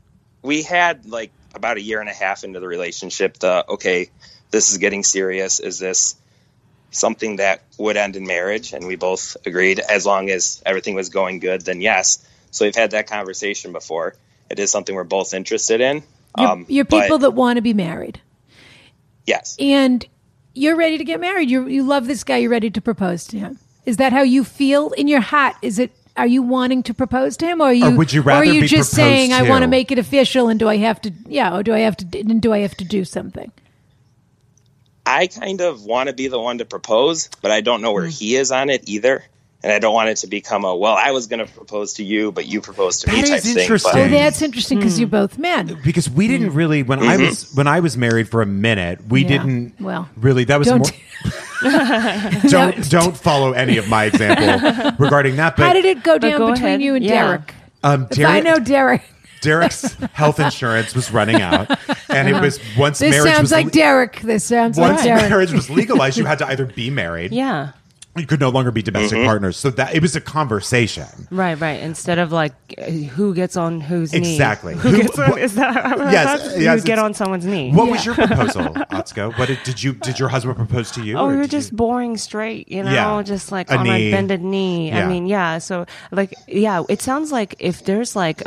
we had like about a year and a half into the relationship, okay, this is getting serious. Is this something that would end in marriage? And we both agreed, as long as everything was going good, then yes. So we've had that conversation before. It is something we're both interested in. You're people that want to be married. Yes. And you're ready to get married. You love this guy. You're ready to propose to him. Is that how you feel in your heart? Are you wanting to propose to him, or would you rather or are you be just proposed saying, to? I want to make it official, and do I have to? Yeah, or do I have to do something? I kind of want to be the one to propose, but I don't know where he is on it either. And I don't want it to become I was going to propose to you, but you proposed to me type thing. Interesting. Oh, that's interesting because you're both men. Because we didn't really when I was married for a minute, we didn't really. That was don't don't follow any of my example regarding that. But how did it go down between ahead. you and Derek? Derek, I know Derek. Derek's health insurance was running out, and it was once This marriage sounds was like Derek. This sounds like once Derek. marriage was legalized, you had to either be married, Yeah. you could no longer be domestic partners. So that it was a conversation. Right. Instead of like who gets on whose knee. Exactly. Who gets on, is that Yes, you get on someone's knee. What was your proposal, Atsuko? What did your husband propose to you? Oh, or we were did just you- boring straight, Yeah. just like A on knee. a bended knee. Yeah. I mean, yeah. So like, yeah, it sounds like if there's like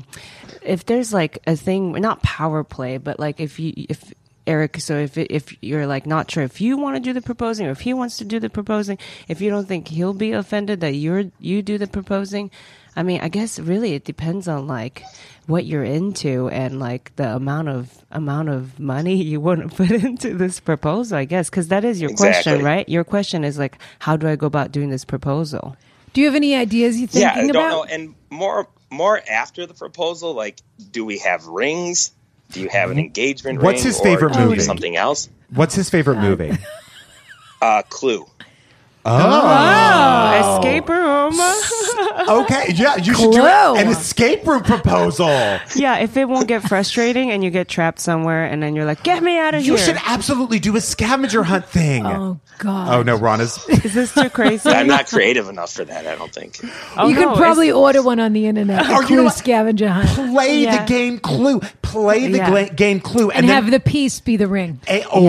a thing, not power play, but like if Eric, so if you're like not sure if you want to do the proposing or if he wants to do the proposing, if you don't think he'll be offended that you do the proposing, I mean, I guess really it depends on like what you're into and like the amount of money you want to put into this proposal, I guess, because that is your question, right? Your question is like, how do I go about doing this proposal? Do you have any ideas you're thinking I don't about? know. And more after the proposal, like, do we have rings? Do you have an engagement ring? What's his favorite or do movie? Something else? What's his favorite movie? Clue. Oh, escape room. Okay, yeah, you should do Clue. an escape room proposal. Yeah, if it won't get frustrating and you get trapped somewhere and then you're like, get me out of You here. should absolutely do a scavenger hunt thing. Oh God! Oh no, Rana's. Is this too crazy? I'm not creative enough for that, I don't think. Oh, You no, could probably order one on the internet. Or A you know Clue what? scavenger hunt, Play Yeah. the game Clue. Play the Yeah. game Clue, and then have the piece be the ring.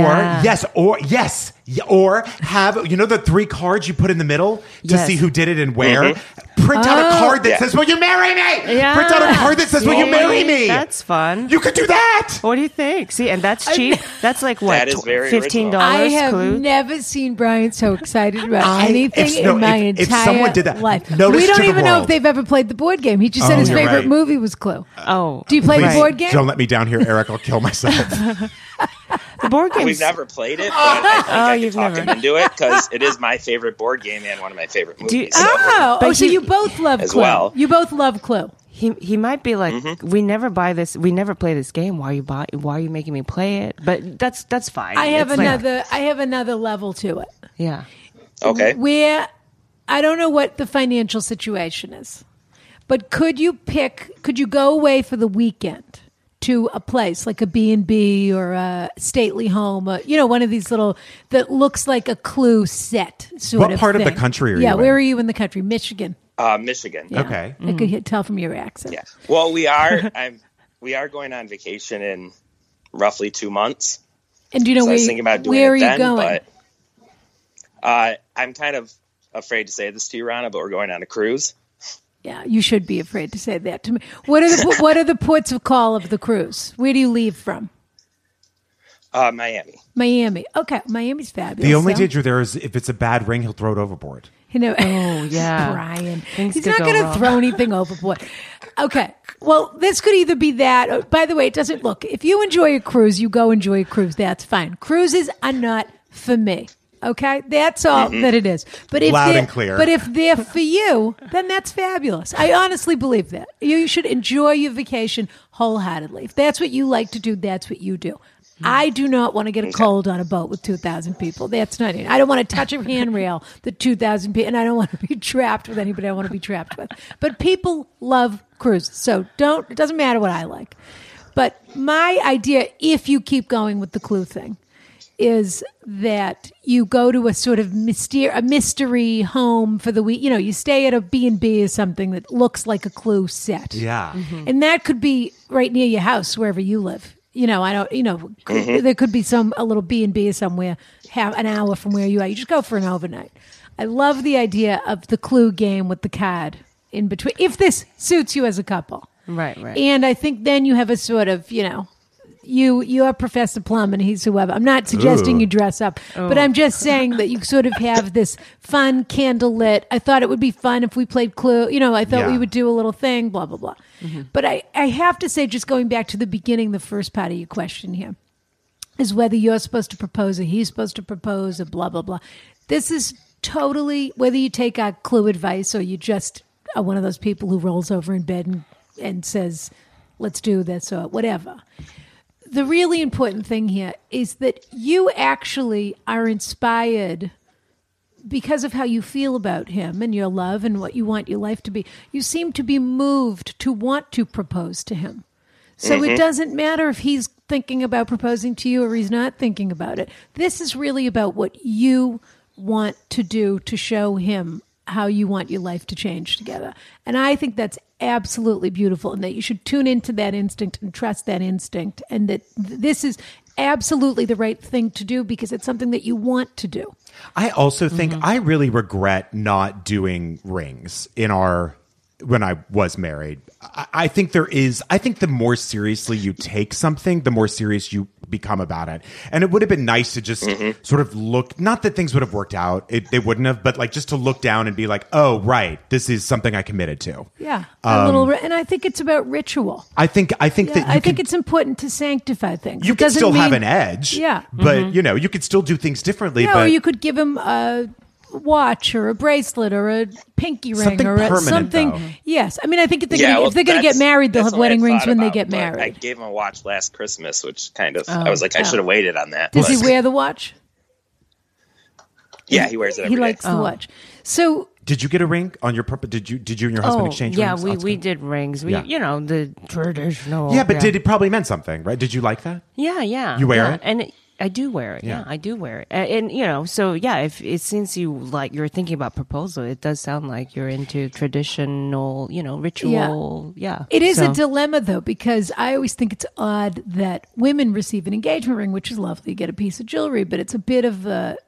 Or have the 3 cards you put in the middle to Yes. see who did it and where. Print out a card that says, "Will you marry me?" Yeah. Print out a card that says, "Will you See? marry me?" That's fun. You could do that. What do you think? See, and that's cheap. That's like what? That is very $15 original. I have Clue? never seen Brian so excited about anything if in my if entire someone did that, life. notice We don't to the even know world. if they've ever played the board game. He just said Oh, his you're favorite right. movie was Clue. Oh. Do you play the Please board game? don't let me down here, Eric. I'll kill myself. The board games. We've never played it, but I think I you've could talk never. him into it because it is my favorite board game and one of my favorite movies. Do you- So you both love As Clue. well. You both love Clue. He might be like, we never buy this. We never play this game. Why are you making me play it? But that's fine. I have It's like- another level to it. yeah. Okay. Where I don't know what the financial situation is, but could you go away for the weekend to a place like a B&B or a stately home, or, one of these little that looks like a Clue set sort What of part of the thing. country are yeah, you where in? are you in the country? Michigan. Michigan. Yeah. Okay. I could tell from your accent. Yeah. Well, we are going on vacation in roughly 2 months. And do you know So I where, was thinking about doing where are it you then, going? but I'm kind of afraid to say this to you, Rana, but we're going on a cruise. Yeah, you should be afraid to say that to me. What are the ports of call of the cruise? Where do you leave from? Miami. Miami. Okay, Miami's fabulous. The only so- danger there is if it's a bad ring, he'll throw it overboard. Oh yeah. Brian. Things He's could not go going to wrong. throw anything overboard. Okay. Well, this could either be that. By the way, it doesn't look. If you enjoy a cruise, you go enjoy a cruise. That's fine. Cruises are not for me. Okay, that's all that it is. But if Loud they're- and clear. But if they're for you, then that's fabulous. I honestly believe that you should enjoy your vacation wholeheartedly. If that's what you like to do, that's what you do. I do not want to get a cold on a boat with 2,000 people. That's not it. I don't want to touch a handrail that 2,000 people, and I don't want to be trapped with anybody I want to be trapped with. But people love cruises, so it doesn't matter what I like. But my idea, if you keep going with the Clue thing, is that you go to a sort of mystery home for the week. You know, you stay at a B&B or something that looks like a Clue set. Yeah. And that could be right near your house, wherever you live. You know, there could be a little B&B somewhere, an hour from where you are. You just go for an overnight. I love the idea of the Clue game with the card in between, if this suits you as a couple. Right. And I think then you have a sort of, you know, you're Professor Plum and he's whoever. I'm not suggesting you dress up, but I'm just saying that you sort of have this fun candlelit. I thought it would be fun if we played Clue. You know, I thought we would do a little thing, blah, blah, blah. But I have to say, just going back to the beginning, the first part of your question here is whether you're supposed to propose or he's supposed to propose or blah, blah, blah. This is totally, whether you take our Clue advice or you just are one of those people who rolls over in bed and says, let's do this or whatever. The really important thing here is that you actually are inspired because of how you feel about him and your love and what you want your life to be. You seem to be moved to want to propose to him. So it doesn't matter if he's thinking about proposing to you or he's not thinking about it. This is really about what you want to do to show him how you want your life to change together. And I think that's absolutely beautiful, and that you should tune into that instinct and trust that instinct, and that this is absolutely the right thing to do because it's something that you want to do. I also think I really regret not doing rings when I was married. I think the more seriously you take something, the more serious you become about it. And it would have been nice to just sort of look, not that things would have worked out, they wouldn't have, but like just to look down and be like, oh, right, this is something I committed to. Yeah. And I think it's about ritual. I think it's important to sanctify things. You can still have an edge. Yeah. But, you know, you could still do things differently. Yeah, but or you could give him a watch or a bracelet or a pinky ring something or something. Though. Yes, I mean, I think if they're going to get married, they'll have wedding rings when they get married. I gave him a watch last Christmas, which kind of I was like, I should have waited on that. Does he wear the watch? Yeah, he wears it every day. He likes the watch. So, did you get a ring on your purpose? Did you and your husband exchange rings? Yeah, we did rings. You know, the traditional. Yeah, but it probably meant something, right? Did you like that? Yeah. You wear it? And I do wear it. Yeah, I do wear it. And you know, so yeah, if it since you're thinking about proposal, it does sound like you're into traditional, you know, ritual. Yeah. It is a dilemma though, because I always think it's odd that women receive an engagement ring, which is lovely, you get a piece of jewelry, but it's a bit of a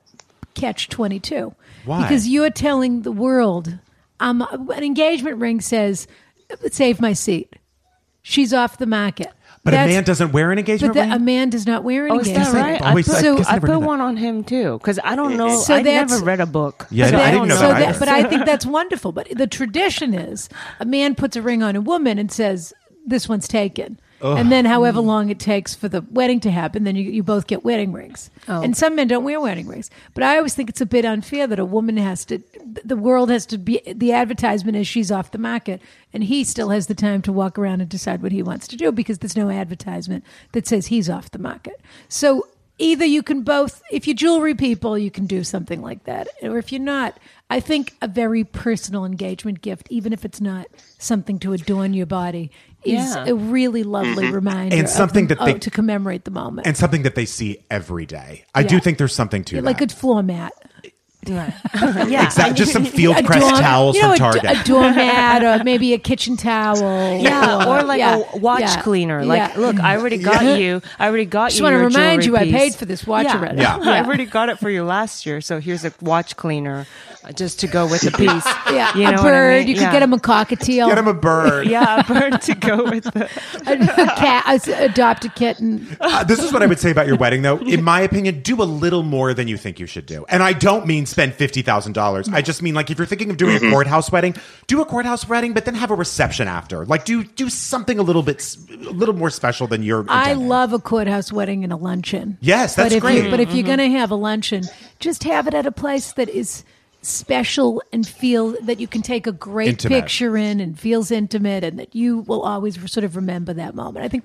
catch-22. Why? Because you're telling the world, an engagement ring says, save my seat. She's off the market. But a man doesn't wear an engagement ring? A man does not wear an engagement ring. Is that right? I put one on him too, because I don't know. I never read a book. Yeah, I didn't know that either. But I think that's wonderful. But the tradition is a man puts a ring on a woman and says, this one's taken. Ugh. And then however long it takes for the wedding to happen, then you both get wedding rings. Oh. And some men don't wear wedding rings. But I always think it's a bit unfair that a woman the world has to be, the advertisement is she's off the market, and he still has the time to walk around and decide what he wants to do because there's no advertisement that says he's off the market. So either you can both, if you're jewelry people, you can do something like that. Or if you're not, I think a very personal engagement gift, even if it's not something to adorn your body, is a really lovely reminder and something to commemorate the moment. And something that they see every day. I do think there's something to that. Like a floor mat. Right. Yeah. Exactly. Just some Fieldcrest towels from Target. A doormat or maybe a kitchen towel. Yeah. Or like a watch cleaner. Like, look, I already got you. Just want to remind you, I paid for this watch already. Yeah. I already got it for you last year. So here's a watch cleaner just to go with the piece. Yeah. You know a bird. What I mean? You could get him a cockatiel. Get him a bird. Yeah, a bird to go with the a cat. Adopt a kitten. This is what I would say about your wedding, though. In my opinion, do a little more than you think you should do. And I don't mean spend $50,000. I just mean, like, if you're thinking of doing a courthouse wedding, do a courthouse wedding, but then have a reception after. Like, do something a little more special than you're I love a courthouse wedding and a luncheon. Yes, that's great. But if you're going to have a luncheon, just have it at a place that is special and feel that you can take a great picture in and feels intimate, and that you will always sort of remember that moment. I think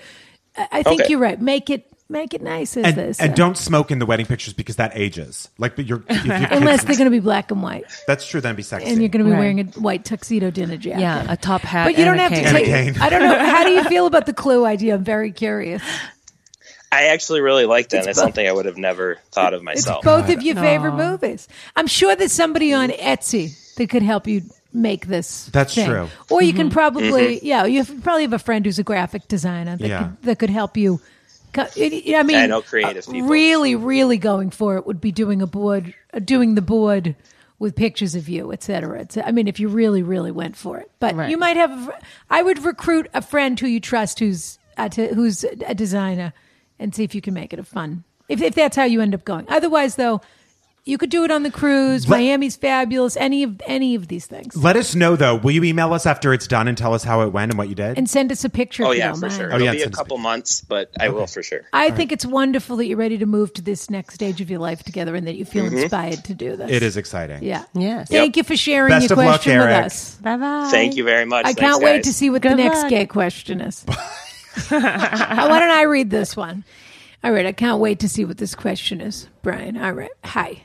you're right. Make it nice as this. And don't smoke in the wedding pictures because that ages. Like, but unless they're going to be black and white. That's true. Then be sexy. And you're going to be wearing a white tuxedo dinner jacket. Yeah, a top hat. But you don't have to take. cane. I don't know. How do you feel about the Clue idea? I'm very curious. I actually really liked it. And it's something I would have never thought of myself. It's both of your favorite movies. I'm sure there's somebody on Etsy that could help you make this. That's thing. true. Or you can probably, probably have a friend who's a graphic designer that could help you. I mean, I know creative people. Really, really going for it would be doing the board with pictures of you, et cetera. I mean, if you really, really went for it. But you might have. I would recruit a friend who you trust who's a designer and see if you can make it a fun. If that's how you end up going. Otherwise, though. You could do it on the cruise. Miami's fabulous. Any of these things. Let us know, though. Will you email us after it's done and tell us how it went and what you did? And send us a picture. Oh, if you yeah, don't for mind. sure. It'll be a couple months, but I will for sure. I think it's wonderful that you're ready to move to this next stage of your life together and that you feel inspired to do this. It is exciting. Yeah. Yes. Thank you for sharing Best your of luck, question with Eric. us. Bye-bye. Thank you very much. I Thanks, can't wait guys. to see what the next gay question is. Why don't I read this one? All right. I can't wait to see what this question is, Brian. All right.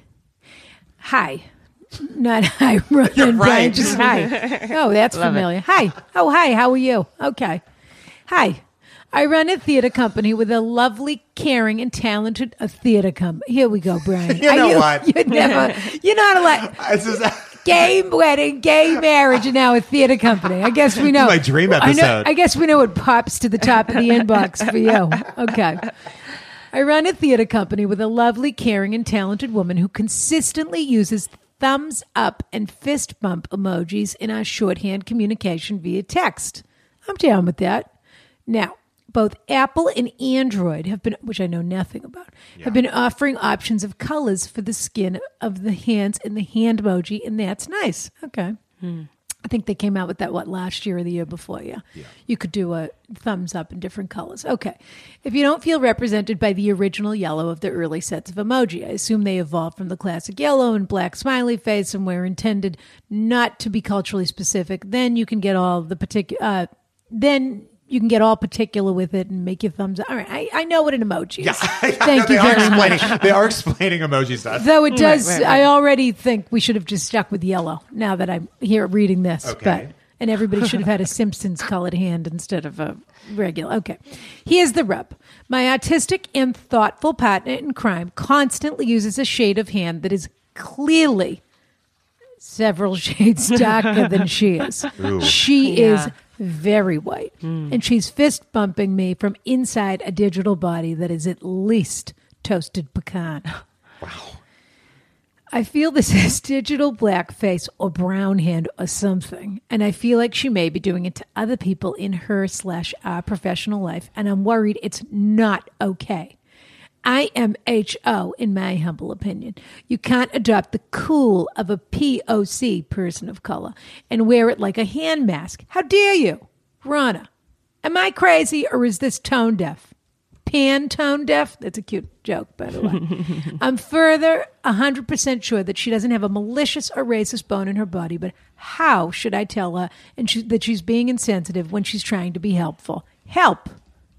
Hi. Not hi, Brian. Right. Just hi. Oh, that's familiar. Hi. Oh, hi. How are you? Okay. Hi. I run a theater company with a lovely, caring, and talented theater company. Here we go, Brian. You know what? You're not allowed. Gay wedding, gay marriage, and now a theater company. I guess we know. My dream episode. I guess we know what pops to the top of the inbox for you. Okay. I run a theater company with a lovely, caring, and talented woman who consistently uses thumbs up and fist bump emojis in our shorthand communication via text. I'm down with that. Now, both Apple and Android have been, which I know nothing about, have been offering options of colors for the skin of the hands in the hand emoji, and that's nice. Okay. I think they came out with that, last year or the year before, yeah. You could do a thumbs up in different colors. Okay. If you don't feel represented by the original yellow of the early sets of emoji, I assume they evolved from the classic yellow and black smiley face and were intended not to be culturally specific, then you can get all the particular... You can get all particular with it and make your thumbs up. All right, I know what an emoji is. Yeah, Thank you very much. They are explaining emoji stuff. Though it does, right. I already think we should have just stuck with yellow now that I'm here reading this. Okay. And everybody should have had a Simpsons colored hand instead of a regular. Okay. Here's the rub. My autistic and thoughtful partner in crime constantly uses a shade of hand that is clearly several shades darker than she is. Ooh. She is very white. And she's fist bumping me from inside a digital body that is at least toasted pecan. Wow. I feel this is digital blackface or brown hand or something. And I feel like she may be doing it to other people in her/our professional life. And I'm worried it's not okay. IMHO, in my humble opinion. You can't adopt the cool of a POC, person of color, and wear it like a hand mask. How dare you? Rana, am I crazy or is this tone deaf? Pan tone deaf? That's a cute joke, by the way. I'm further 100% sure that she doesn't have a malicious or racist bone in her body, but how should I tell her that she's being insensitive when she's trying to be helpful? Help.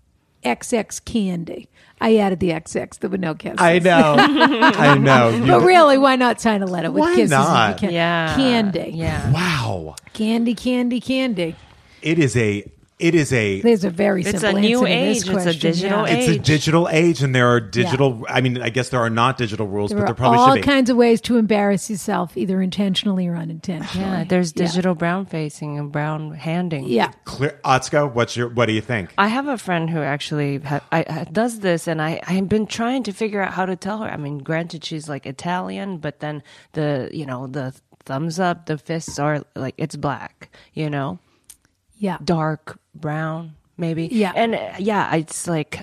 XX Candy. I added the XX. There were no kisses. I know. I know. But really, why not sign a letter with Why kisses? not? If you can? Yeah. Candy. Yeah. Wow. Candy, candy, candy. It is a There's a very simple It's a new answer to this age. It's a question, digital It's a age. digital age, and there are digital. I mean, I guess there are not digital rules, There but there are probably all should be. kinds of ways to embarrass yourself, either intentionally or unintentionally. Yeah, there's digital brown facing and brown handing. Yeah. Clear, Atsuko, what do you think? I have a friend who actually does this, and I've been trying to figure out how to tell her. I mean, granted, she's like Italian, but then the thumbs up, the fists are like, it's black, Yeah. dark brown, maybe. Yeah. And it's like,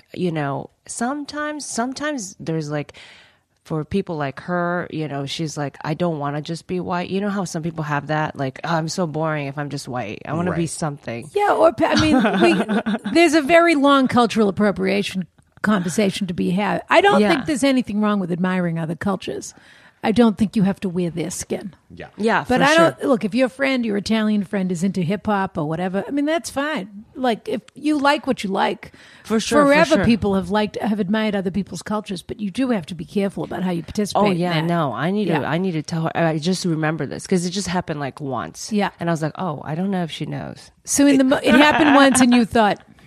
sometimes there's like, for people like her, she's like, I don't want to just be white. You know how some people have that? Like, oh, I'm so boring if I'm just white. I want to be Right. something. Yeah, or there's a very long cultural appropriation conversation to be had. I don't think there's anything wrong with admiring other cultures. I don't think you have to wear their skin. Yeah. Yeah, But for I sure. don't look, if your Italian friend is into hip hop or whatever, I mean that's fine. Like if you like what you like. For sure, for Forever sure. people have admired other people's cultures, but you do have to be careful about how you participate. Oh in yeah, that. no, I need Yeah. to tell her. I just remember this because it just happened like once. Yeah. and I was like, oh, I don't know if she knows. So it happened once and you thought,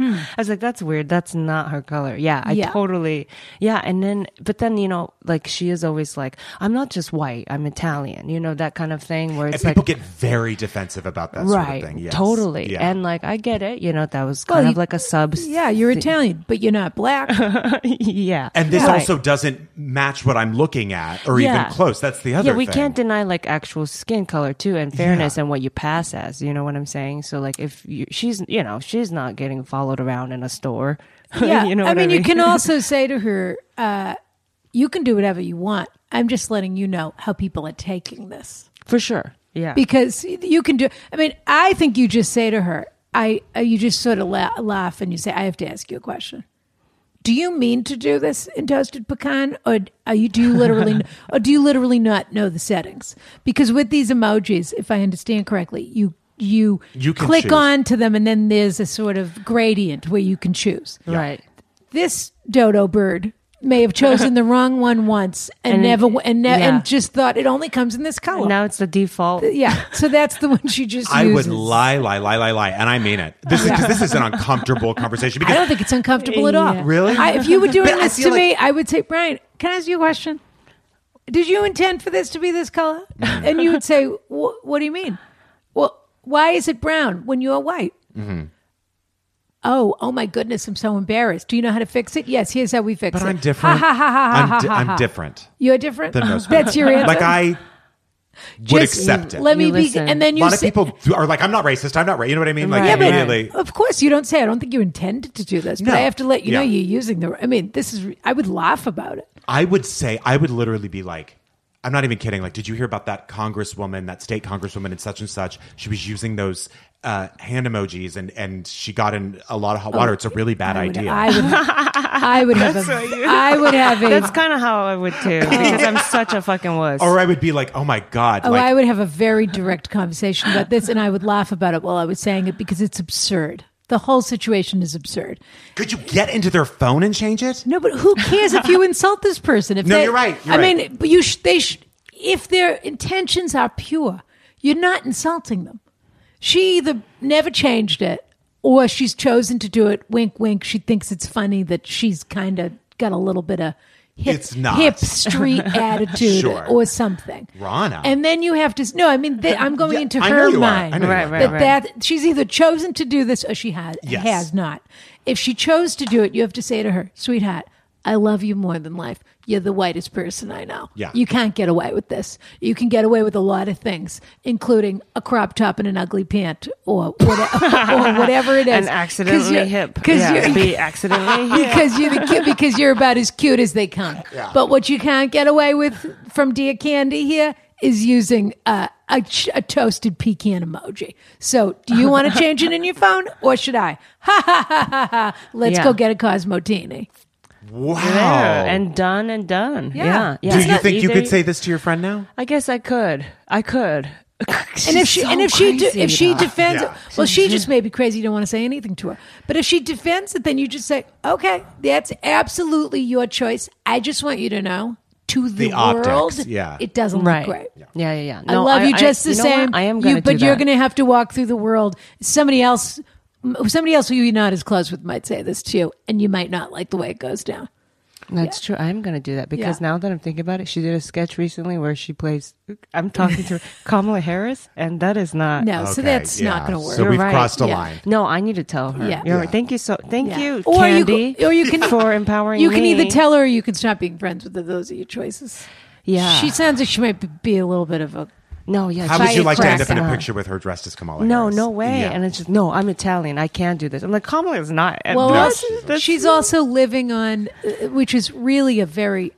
I was like, that's weird. That's not her color. Yeah, I totally. Yeah, and then, but then, you know, like she is always like, I'm not just white, I'm Italian. You know, that kind of thing where it's and people like, get very defensive about that sort of thing. Yes. Totally. Yeah. And like, I get it. You know, that was kind of like a sub. Yeah, you're Italian, but you're not black. Yeah. And this also doesn't match what I'm looking at or even close. That's the other thing. Yeah, we can't deny like actual skin color too and fairness and what you pass as. You know what I'm saying? So like if she's not getting followed around in a store. Yeah. You know what I mean? You can also say to her, you can do whatever you want. I'm just letting you know how people are taking this. For sure. Yeah. Because you can do, I think you just say to her, you just sort of laugh and you say, I have to ask you a question. Do you mean to do this in toasted pecan, or do you literally not know the settings? Because with these emojis, if I understand correctly, you click choose. on to them, and then there's a sort of gradient where you can choose. Yeah. Right. This dodo bird may have chosen the wrong one once and just thought it only comes in this color. And now it's the default. Yeah, so that's the one she just I uses. would lie, and I mean it. This is because this is an uncomfortable conversation. Because I don't think it's uncomfortable at all. Really? If you were doing But I this to feel me, I would say, Brian, can I ask you a question? Did you intend for this to be this color? And you would say, what do you mean? Well, why is it brown when you're white? Mm-hmm. Oh my goodness, I'm so embarrassed. Do you know how to fix it? Yes, here's how we fix it. But I'm different. I'm different. You're different? Than most people. That's your answer? Like I would accept it. Let me be, listen. and then A you lot of people are like, I'm not racist. I'm not racist. You know what I mean? Like Right. immediately. Of course, you don't say. I don't think you intended to do this, but No. I have to let you know Yeah. you're using this is. I would laugh about it. I would literally be like, I'm not even kidding. Like, did you hear about that congresswoman, that state congresswoman and such? She was using those hand emojis and she got in a lot of hot water. It's a really bad idea. I would have a. That's kind of how I would too, because I'm such a fucking wuss. Or I would be like, oh my God. Oh, like, I would have a very direct conversation about this, and I would laugh about it while I was saying it because it's absurd. The whole situation is absurd. could you get into their phone and change it? No, but who cares if you insult this person? If No, they, you're right. You're I right. mean, but if their intentions are pure, you're not insulting them. She either never changed it, or she's chosen to do it. Wink, wink. She thinks it's funny that she's kind of got a little bit of It's not. hip street attitude Sure. or something. Rana. And then you have to. No, I mean, I'm going into I know her you are. mind. I know you are. Right. That she's either chosen to do this or she has Yes. not. If she chose to do it, you have to say to her, sweetheart, I love you more than life. You're the whitest person I know. Yeah. You can't get away with this. You can get away with a lot of things, including a crop top and an ugly pant or whatever it is. And accidentally hip. Be accidentally hip. because you're about as cute as they come. Yeah. But what you can't get away with from Dear Candy here is using a toasted pecan emoji. So do you want to change it in your phone or should I? Ha ha ha ha ha. Let's Yeah. go get a Cosmotini. Wow. There, and done. Yeah. Do you think you could say this to your friend now? I guess I could. And if she defends it, Yeah. well, she just may be crazy. You don't want to say anything to her. But if she defends it, then you just say, "Okay, that's absolutely your choice. I just want you to know, to the world, optics, yeah. it doesn't Right. look great. Yeah. I love you just the you know same. what? I am going to but do you're that. going to have to walk through the world. Somebody else who you're not as close with might say this to you, and you might not like the way it goes down. That's true. I'm going to do that because Yeah. now that I'm thinking about it, she did a sketch recently where she plays. I'm talking to Kamala Harris, and that is not. No, so Okay, that's yeah. not going to work. So You're we've right. crossed a Yeah. line. No, I need to tell her. Yeah. You're right. Yeah. Thank you Thank Yeah. you, Or Candy, you can for empowering You me. can either tell her or you can stop being friends with her. Those are your choices. Yeah. She sounds like she might be a little bit of a. No, yeah. How would you like to end up in a Firecracker. picture with her dressed as Kamala No, Harris? no way. Yeah. And it's just, no, I'm Italian. I can't do this. I'm like, Kamala is not. Well, No. also, she's also living on, which is really a very.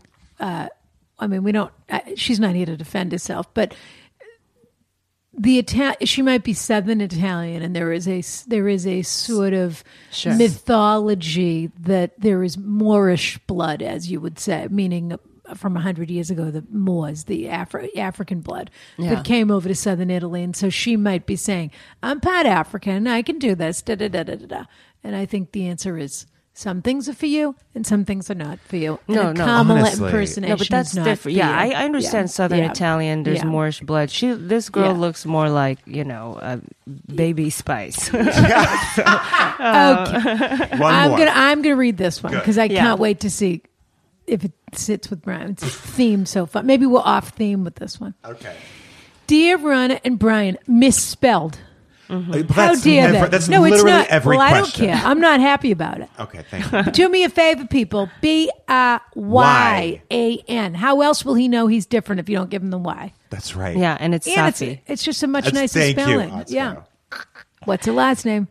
We don't. She's not here to defend herself, but she might be Southern Italian, and there is a sort of Sure. mythology that there is Moorish blood, as you would say, meaning from 100 years ago, the Moors, the African blood that came over to Southern Italy, and so she might be saying, "I'm part African, I can do this." Da da da da da. And I think the answer is Some things are for you, and some things are not for you. And No, a no, Carmelette honestly. impersonation No, but that's is not different. for Yeah, you. I understand Southern Yeah. Italian. There's Yeah. Moorish blood. This girl Yeah. looks more like, baby spice. Okay. One more. I'm gonna read this one because I Yeah. can't wait to see if it sits with Brian. It's themed so fun. Maybe we're off theme with this one. Okay. Dear Ronna and Brian, misspelled. But How dare they? That's no, it's literally not. every well, question. I don't care. I'm not happy about it. Okay, thank you. Do me a favor, people. BRYAN. How else will he know he's different if you don't give him the Y? That's right. Yeah, and it's And sassy. it's just a much That's- nicer thank you, spelling. Atsuko. Yeah. What's her last name?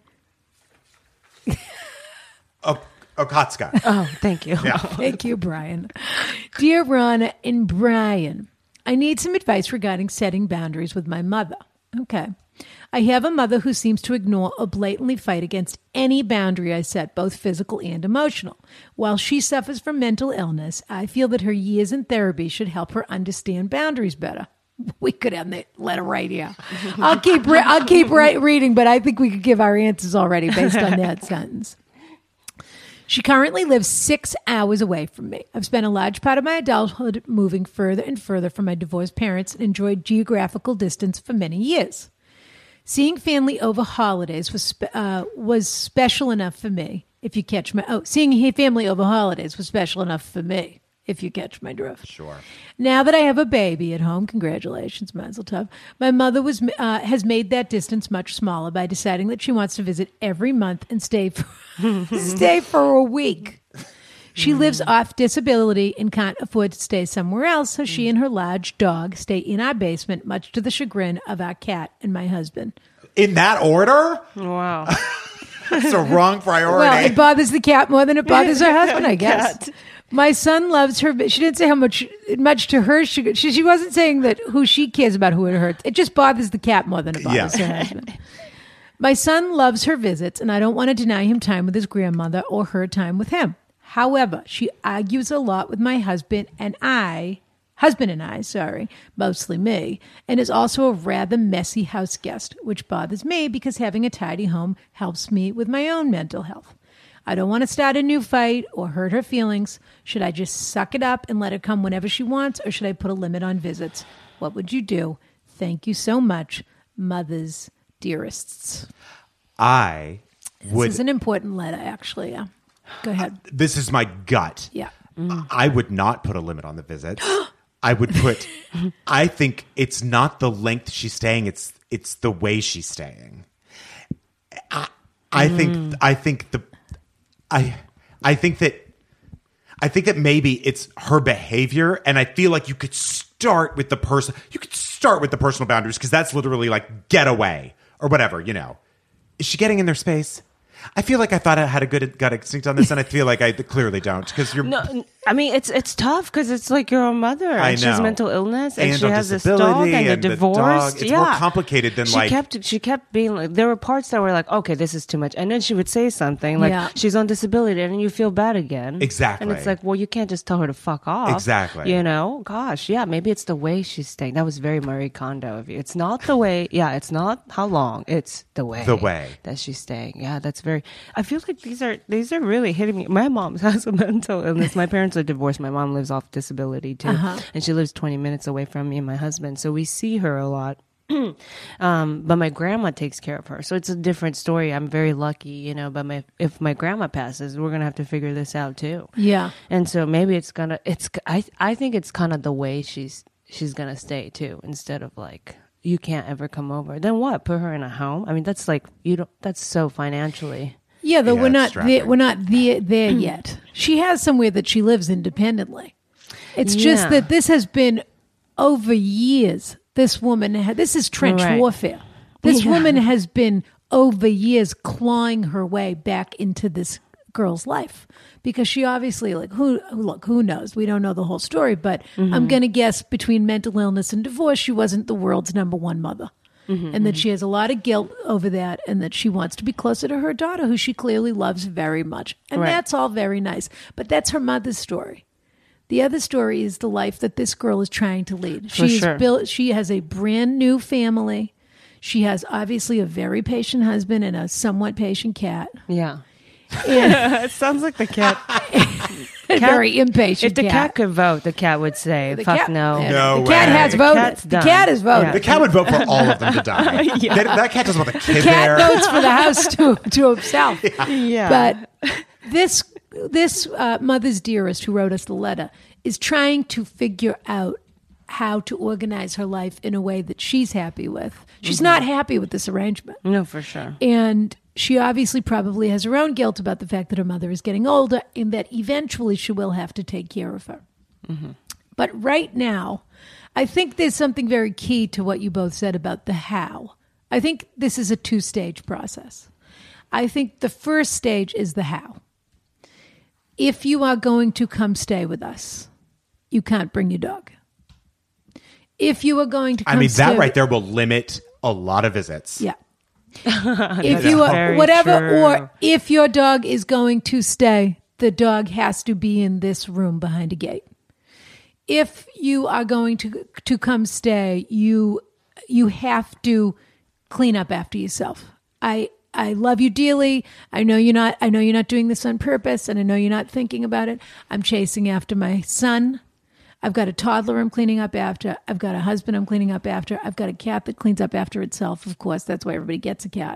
Okatska. Oh, thank you. Thank you, Brian. Dear Ronna and Brian, I need some advice regarding setting boundaries with my mother. Okay. I have a mother who seems to ignore or blatantly fight against any boundary I set, both physical and emotional. While she suffers from mental illness, I feel that her years in therapy should help her understand boundaries better. We could end the letter right here. I'll keep reading, but I think we could give our answers already based on that sentence. She currently lives 6 hours away from me. I've spent a large part of my adulthood moving further and further from my divorced parents and enjoyed geographical distance for many years. Seeing family over holidays was special enough for me. If you catch my seeing family over holidays was special enough for me. If you catch my drift. Sure. Now that I have a baby at home, congratulations, Mazel Tov. My mother has made that distance much smaller by deciding that she wants to visit every month and stay for a week. She lives off disability and can't afford to stay somewhere else, so she and her large dog stay in our basement, much to the chagrin of our cat and my husband. In that order? Wow. That's a wrong priority. Well, it bothers the cat more than it bothers her husband, I guess. My son loves her. She didn't say how much to her. She wasn't saying that who she cares about who it hurts. It just bothers the cat more than it bothers her husband. My son loves her visits, and I don't want to deny him time with his grandmother or her time with him. However, she argues a lot with my husband and I, mostly me, and is also a rather messy house guest, which bothers me because having a tidy home helps me with my own mental health. I don't want to start a new fight or hurt her feelings. Should I just suck it up and let her come whenever she wants, or should I put a limit on visits? What would you do? Thank you so much, mothers, dearests. I would. This is an important letter, actually. Yeah. Go ahead. This is my gut. Yeah. I would not put a limit on the visits. I would put. I think it's not the length she's staying. It's the way she's staying. I think that maybe it's her behavior, and I feel like you could start with the person. You could start with the personal boundaries because that's literally like get away or whatever. Is she getting in their space? I feel like I thought I had a good gut instinct on this, and I feel like I clearly don't because you're. No, I mean it's tough because it's like you're a mother and she has know. mental illness and she on has this dog disability and they're the divorced. dog. It's more complicated than she kept being like, there were parts that were like, okay, this is too much, and then she would say something like she's on disability, and then you feel bad again. Exactly. And it's like, well, you can't just tell her to fuck off. Exactly. Gosh, yeah, maybe it's the way she's staying. That was very Marie Kondo of you. It's not the way. Yeah, it's not how long. It's the way. The way that she's staying. Yeah, that's very. I feel like these are really hitting me. My mom has a mental illness. My parents are divorced. My mom lives off disability too, and she lives 20 minutes away from me and my husband, so we see her a lot. But my grandma takes care of her, so it's a different story. I'm very lucky, but if my grandma passes, we're gonna have to figure this out too. Yeah. And so maybe I think it's kind of the way she's gonna stay too, instead of like, you can't ever come over. Then what? Put her in a home? I mean, that's like, that's so financially. Yeah, though Yeah, we're not strapping. there, we're not there yet. She has somewhere that she lives independently. It's just that this has been over years. This woman this is trench warfare. This woman has been over years clawing her way back into this girl's life because she obviously who knows? We don't know the whole story, but I'm going to guess between mental illness and divorce, she wasn't the world's number one mother. And that she has a lot of guilt over that, and that she wants to be closer to her daughter, who she clearly loves very much. And that's all very nice. But that's her mother's story. The other story is the life that this girl is trying to lead. She has a brand new family. She has obviously a very patient husband and a somewhat patient cat. Yeah. It sounds like the cat. Very impatient. If the cat could vote, the cat would say, The "Fuck cat- no." No the cat way. has The voted. cat's The done. cat has voted. Yeah. The cat would vote for all of them to die. That cat doesn't want the kid Cat there. votes for the house to himself. Yeah. But this Mother's Dearest who wrote us the letter is trying to figure out how to organize her life in a way that she's happy with. She's not happy with this arrangement. No, for sure. And she obviously probably has her own guilt about the fact that her mother is getting older and that eventually she will have to take care of her. But right now, I think there's something very key to what you both said about the how. I think this is a 2-stage process. I think the first stage is the how. If you are going to come stay with us, you can't bring your dog. If you are going to come that right there will limit a lot of visits. Yeah. If you are very whatever, true. or if your dog is going to stay, the dog has to be in this room behind a gate. If you are going to come stay, you have to clean up after yourself. I love you dearly. I know you're not doing this on purpose, and I know you're not thinking about it. I'm chasing after my son. I've got a toddler I'm cleaning up after. I've got a husband I'm cleaning up after. I've got a cat that cleans up after itself. Of course, that's why everybody gets a cat.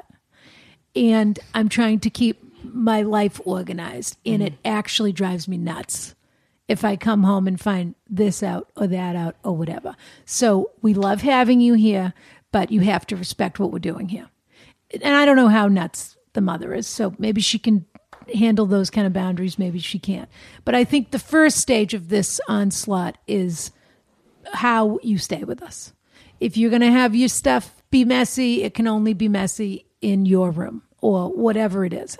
And I'm trying to keep my life organized, and it actually drives me nuts if I come home and find this out or that out or whatever. So we love having you here, but you have to respect what we're doing here. And I don't know how nuts the mother is, so maybe she can handle those kind of boundaries, maybe she can't. But I think the first stage of this onslaught is how you stay with us. If you're going to have your stuff be messy, it can only be messy in your room or whatever it is.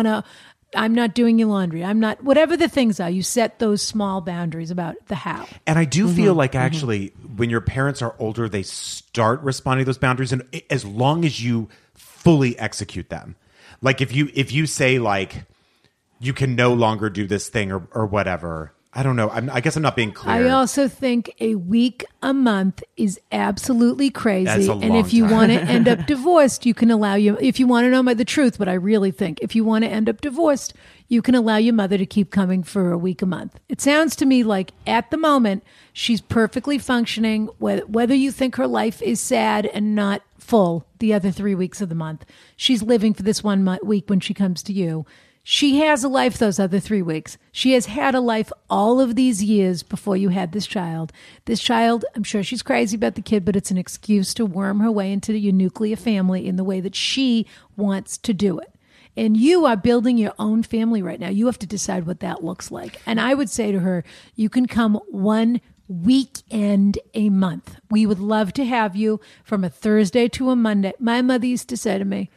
I'm not doing your laundry. I'm not, whatever the things are, you set those small boundaries about the how. And I do feel like actually when your parents are older, they start responding to those boundaries. And as long as you fully execute them, like if you say like, you can no longer do this thing or whatever. I don't know. I guess I'm not being clear. I also think a week a month is absolutely crazy. That's a and long if you time. want to end up divorced, you can allow if you want to know the truth, but I really think if you want to end up divorced, you can allow your mother to keep coming for a week a month. It sounds to me like at the moment, she's perfectly functioning, whether you think her life is sad and not full the other 3 weeks of the month. She's living for this one week when she comes to you. She has a life those other 3 weeks. She has had a life all of these years before you had this child. This child, I'm sure she's crazy about the kid, but it's an excuse to worm her way into your nuclear family in the way that she wants to do it. And you are building your own family right now. You have to decide what that looks like. And I would say to her, you can come one weekend a month. We would love to have you from a Thursday to a Monday. My mother used to say to me,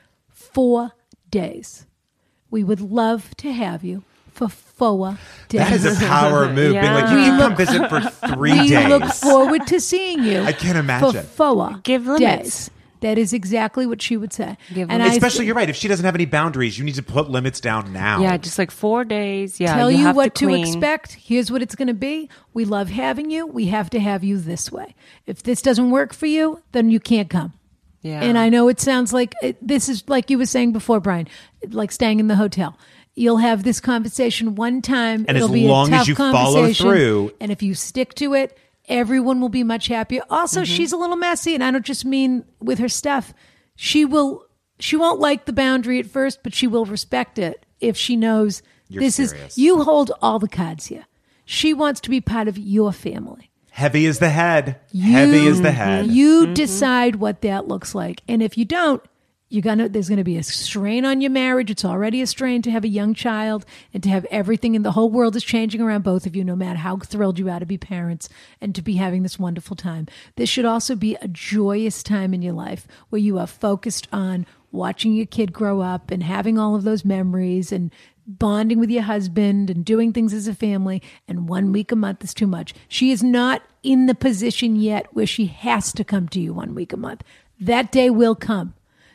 4 days. We would love to have you for 4 days. That is a power move. Yeah. Being like, you can come visit for 3 we days. look forward to seeing you. I can't imagine. For 4 Give limits. days. That is exactly what she would say. Give and limits. Especially, you're right. If she doesn't have any boundaries, you need to put limits down now. Yeah, just like 4 days. Yeah, tell you have what to, clean. expect. Here's what it's going to be. We love having you. We have to have you this way. If this doesn't work for you, then you can't come. Yeah. And I know it sounds like this is like you were saying before, Brian, like staying in the hotel. You'll have this conversation one time. And It'll as be a long as tough you follow conversation, through. and if you stick to it, everyone will be much happier. Also, she's a little messy, and I don't just mean with her stuff. She won't like the boundary at first, but she will respect it if she knows You're this serious. is you hold all the cards here. She wants to be part of your family. Heavy is the head. Heavy is the head. You decide what that looks like. And if you don't, there's gonna be a strain on your marriage. It's already a strain to have a young child and to have everything in the whole world is changing around both of you, no matter how thrilled you are to be parents and to be having this wonderful time. This should also be a joyous time in your life where you are focused on watching your kid grow up and having all of those memories and bonding with your husband and doing things as a family, and 1 week a month is too much. She is not in the position yet where she has to come to you 1 week a month. That day will come.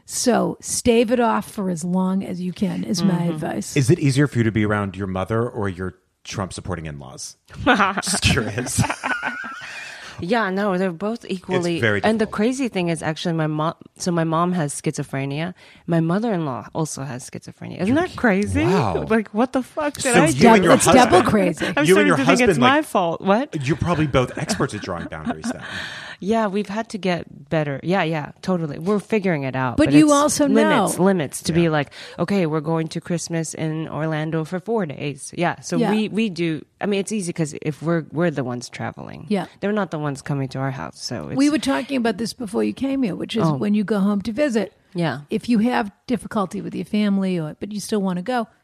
So stave it off for as long as you can is my advice. Is it easier for you to be around your mother or your Trump supporting in-laws? Just curious. Yeah, no, they're both equally. It's very and the difficult. crazy thing is actually my mom. So my mom has schizophrenia. My mother-in-law also has schizophrenia. Isn't that crazy? Wow. Like, what the fuck did So I you do? and your It's husband, double crazy. I'm you and starting your to think it's husband, my like, fault. What? you're probably both experts at drawing boundaries then. Yeah, we've had to get better. Yeah, totally. We're figuring it out. But you it's also know- limits to be like, okay, we're going to Christmas in Orlando for 4 days. Yeah, so Yeah. we do. I mean, it's easy because if we're the ones traveling. Yeah. they're not the ones coming to our house. So it's, We were talking about this before you came here, which is Oh. when you go home to visit. Yeah. If you have difficulty with your family, but you still want to go,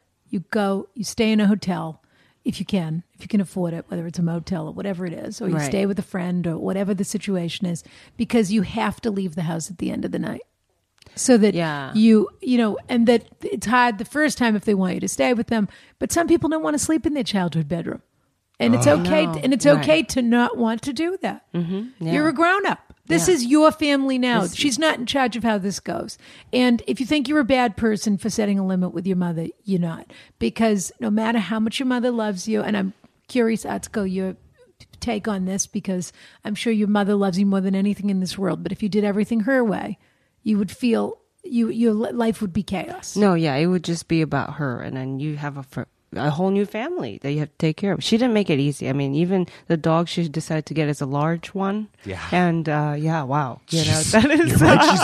you stay in a hotel if you can afford it, whether it's a motel or whatever it is, or you Right. stay with a friend or whatever the situation is, because you have to leave the house at the end of the night. So that Yeah. you know, and that it's hard the first time if they want you to stay with them, but some people don't want to sleep in their childhood bedroom. And it's okay, No, and it's right. okay to not want to do that. Yeah. You're a grown up. This Yeah. is your family now. She's not in charge of how this goes. And if you think you're a bad person for setting a limit with your mother, you're not. Because no matter how much your mother loves you, and I'm curious, Atsuko, your take on this, because I'm sure your mother loves you more than anything in this world. But if you did everything her way, you would feel your life would be chaos. No, yeah, it would just be about her, and then you have a whole new family that you have to take care of. She didn't make it easy. I mean, even the dog she decided to get is a large one. Yeah. And wow, you know that is. You're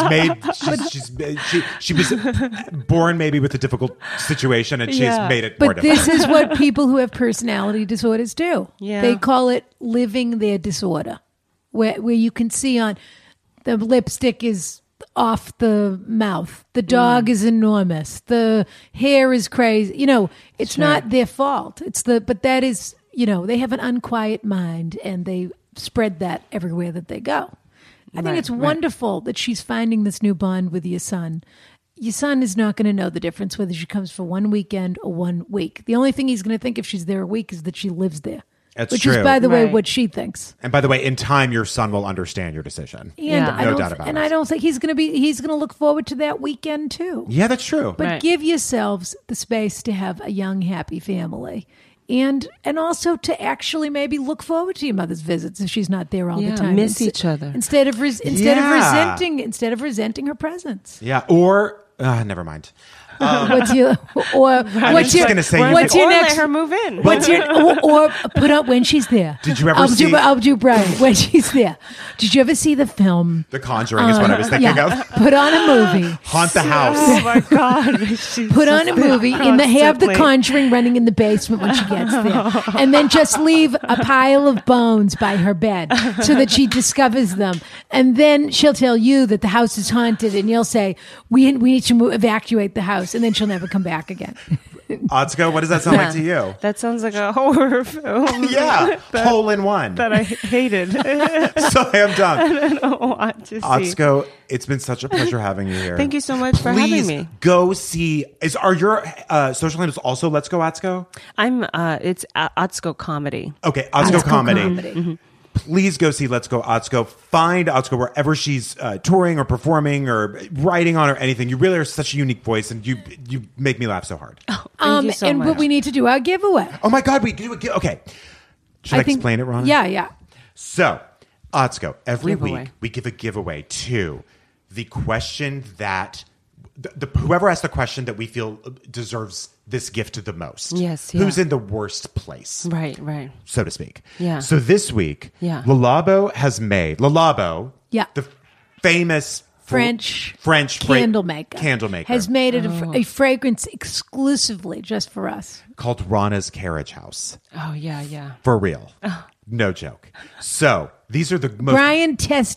right. She was born maybe with a difficult situation, and she's Yeah. made it more But difficult. this is what people who have personality disorders do. Yeah. They call it living their disorder, where you can see on the lipstick is off the mouth, the dog is enormous, the hair is crazy. You know, it's not their fault. But that is, you know, they have an unquiet mind and they spread that everywhere that they go. I think Right, it's right. wonderful that she's finding this new bond with your son. Your son is not going to know the difference whether she comes for 1 weekend or 1 week. The only thing he's going to think if she's there a week is that she lives there. That's which true. is, by the way, Right. what she thinks. And by the way, in time, your son will understand your decision. And Yeah. I No don't, doubt about and it. I don't think he's going to look forward to that weekend too. Yeah, that's true. But Right. give yourselves the space to have a young, happy family. And also to actually maybe look forward to your mother's visits if she's not there all Yeah, the time. miss each other. instead of Yeah. resenting her presence. Yeah, or never mind. What's your or what's just your gonna say you what's could- your or next let her move in. What's your or put up when she's there? Did you ever I'll see- do Brian when she's there? Did you ever see the film? The Conjuring is what I was thinking Yeah, of. put on a movie. Haunt the house. Oh my god! She's Put on a just movie and have the constantly- Conjuring running in the basement when she gets there, and then just leave a pile of bones by her bed so that she discovers them, and then she'll tell you that the house is haunted, and you'll say we need to evacuate the house, and then she'll never come back again. Atsuko, what does that sound like to you? That sounds like a horror film. Yeah, hole in one. that I hated. So I am done. Want to see. Atsuko, it's been such a pleasure having you here. Thank you so much for having Please me. go see. Are your social handles also Let's Go Atsuko? It's Atsuko Comedy. Okay, Atsuko Comedy. Mm-hmm. Please go see Let's Go Atsuko. Find Atsuko wherever she's touring or performing or writing on or anything. You really are such a unique voice, and you make me laugh so hard. Thank you so and much. what we need to do our giveaway. Oh my God, we do it. Okay. Should I explain it, Ronna? Yeah. So, Atsuko, every Giveaway. week we give a giveaway to the question that whoever asked the question that we feel deserves this gift the most. Yes, yeah. Who's in the worst place, Right. so to speak. Yeah. So this week, Yeah. Lalabo has made Yeah. the famous French candle maker has has made it a fragrance exclusively just for us. called Rana's Carriage House. Oh yeah. For real. No joke. So these are the most Brian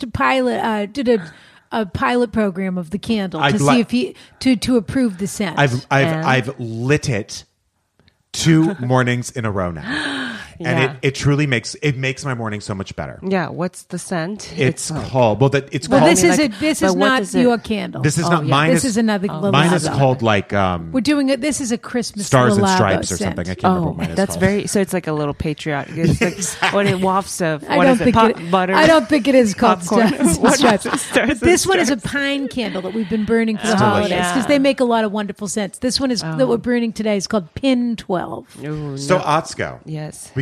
did a pilot program of the candle I'd to li- see if he to approve the scent. I've lit it 2 mornings in a row now. And Yeah. it truly makes my morning so much better. Yeah. What's the scent? It's like- called well, called this is like- this but is what not is it? your candle. this is not yeah. mine. This is another Lalabo. Mine is called like We're doing it. This is a Christmas Stars and Lalabo Stripes or scent. something. I can't remember Oh, what mine is that's called. very. So it's like a little patriotic. It's like what it wafts of. I What don't is it? think Pot butter. I don't think it is called Popcorn. Stars and What is Stripes. it? Stars But and this one is a Stripes. pine candle that we've been burning for the delicious. holidays because Yeah. they make a lot of wonderful scents. This one is that we're burning today is called Pin 12. Ooh, So no. Atsuko. Yes. We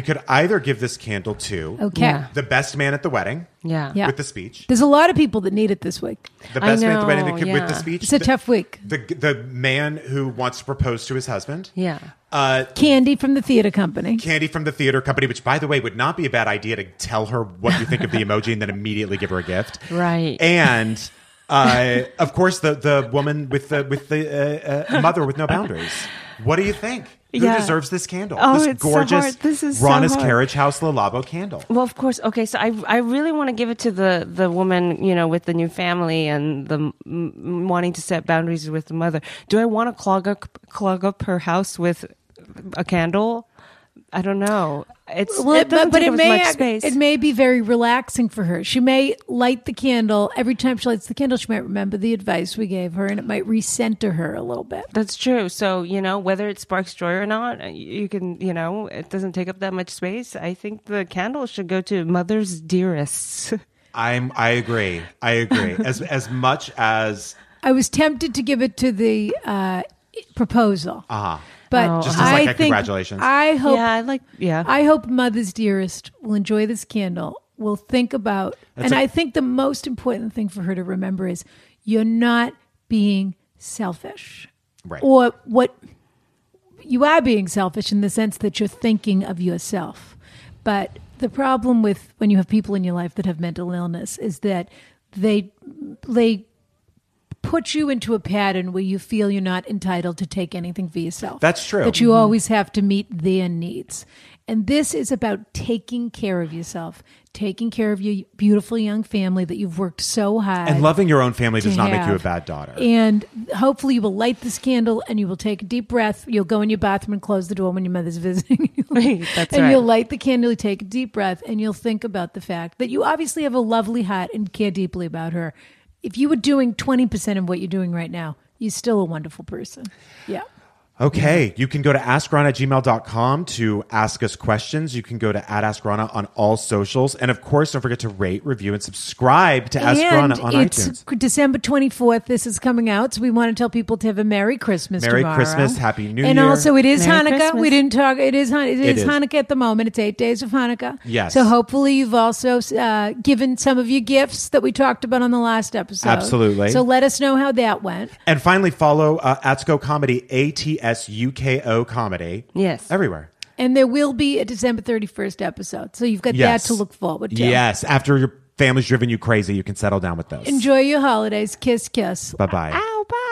could either give this candle to Okay. the best man at the wedding Yeah. Yeah. with the speech. There's a lot of people that need it this week. The best man at the wedding know, with the yeah. speech. It's a tough week. The man who wants to propose to his husband. Yeah. Candy from the theater company. Candy from the theater company, which, by the way, would not be a bad idea to tell her what you think of the emoji and then immediately give her a gift. Right. And of course, the woman with the mother with no boundaries. What do you think? Who Yeah. deserves this candle? Oh, this it's so gorgeous hard. This is so Rana's hard. Carriage House Le Labo candle. Well, of course. Okay, so I really want to give it to the woman, with the new family and the wanting to set boundaries with the mother. Do I want to clog up her house with a candle? I don't know. It doesn't take up as much space. It may be very relaxing for her. She may light the candle. Every time she lights the candle, she might remember the advice we gave her, and it might recenter her a little bit. That's true. So, whether it sparks joy or not, you can, it doesn't take up that much space. I think the candle should go to mother's dearests. I agree. As much as I was tempted to give it to the proposal. But just as like a congratulations. I hope Yeah. I hope Mother's Dearest will enjoy this candle. Will think about, I think the most important thing for her to remember is you're not being selfish. Right. Or what you are being selfish in the sense that you're thinking of yourself. But the problem with when you have people in your life that have mental illness is that they put you into a pattern where you feel you're not entitled to take anything for yourself. That's true. That you always have to meet their needs. And this is about taking care of yourself, taking care of your beautiful young family that you've worked so hard. and loving your own family does to not make you a have. bad daughter. And hopefully you will light this candle and you will take a deep breath. You'll go in your bathroom and close the door when your mother's visiting. That's and right. you'll light the candle, you take a deep breath, and you'll think about the fact that you obviously have a lovely heart and care deeply about her. If you were doing 20% of what you're doing right now, you're still a wonderful person. Yeah. Okay, you can go to askrana@gmail.com to ask us questions. You can go to @AskRana on all socials. And of course, don't forget to rate, review, and subscribe to Ask Rana on it's iTunes. December 24th. This is coming out. So we want to tell people to have a Merry Christmas Merry tomorrow. Christmas, Happy New and Year. also, it is Merry Hanukkah. Christmas. We didn't talk. It is is. Hanukkah at the moment. It's 8 days of Hanukkah. Yes. So hopefully you've also given some of your gifts that we talked about on the last episode. Absolutely. So let us know how that went. And finally, follow Atsuko Comedy, ATSUKO Comedy. Yes. Everywhere. And there will be a December 31st episode. So you've got Yes. that to look forward to. Yes. After your family's driven you crazy, you can settle down with those. Enjoy your holidays. Kiss, kiss. Bye-bye. Ow, bye.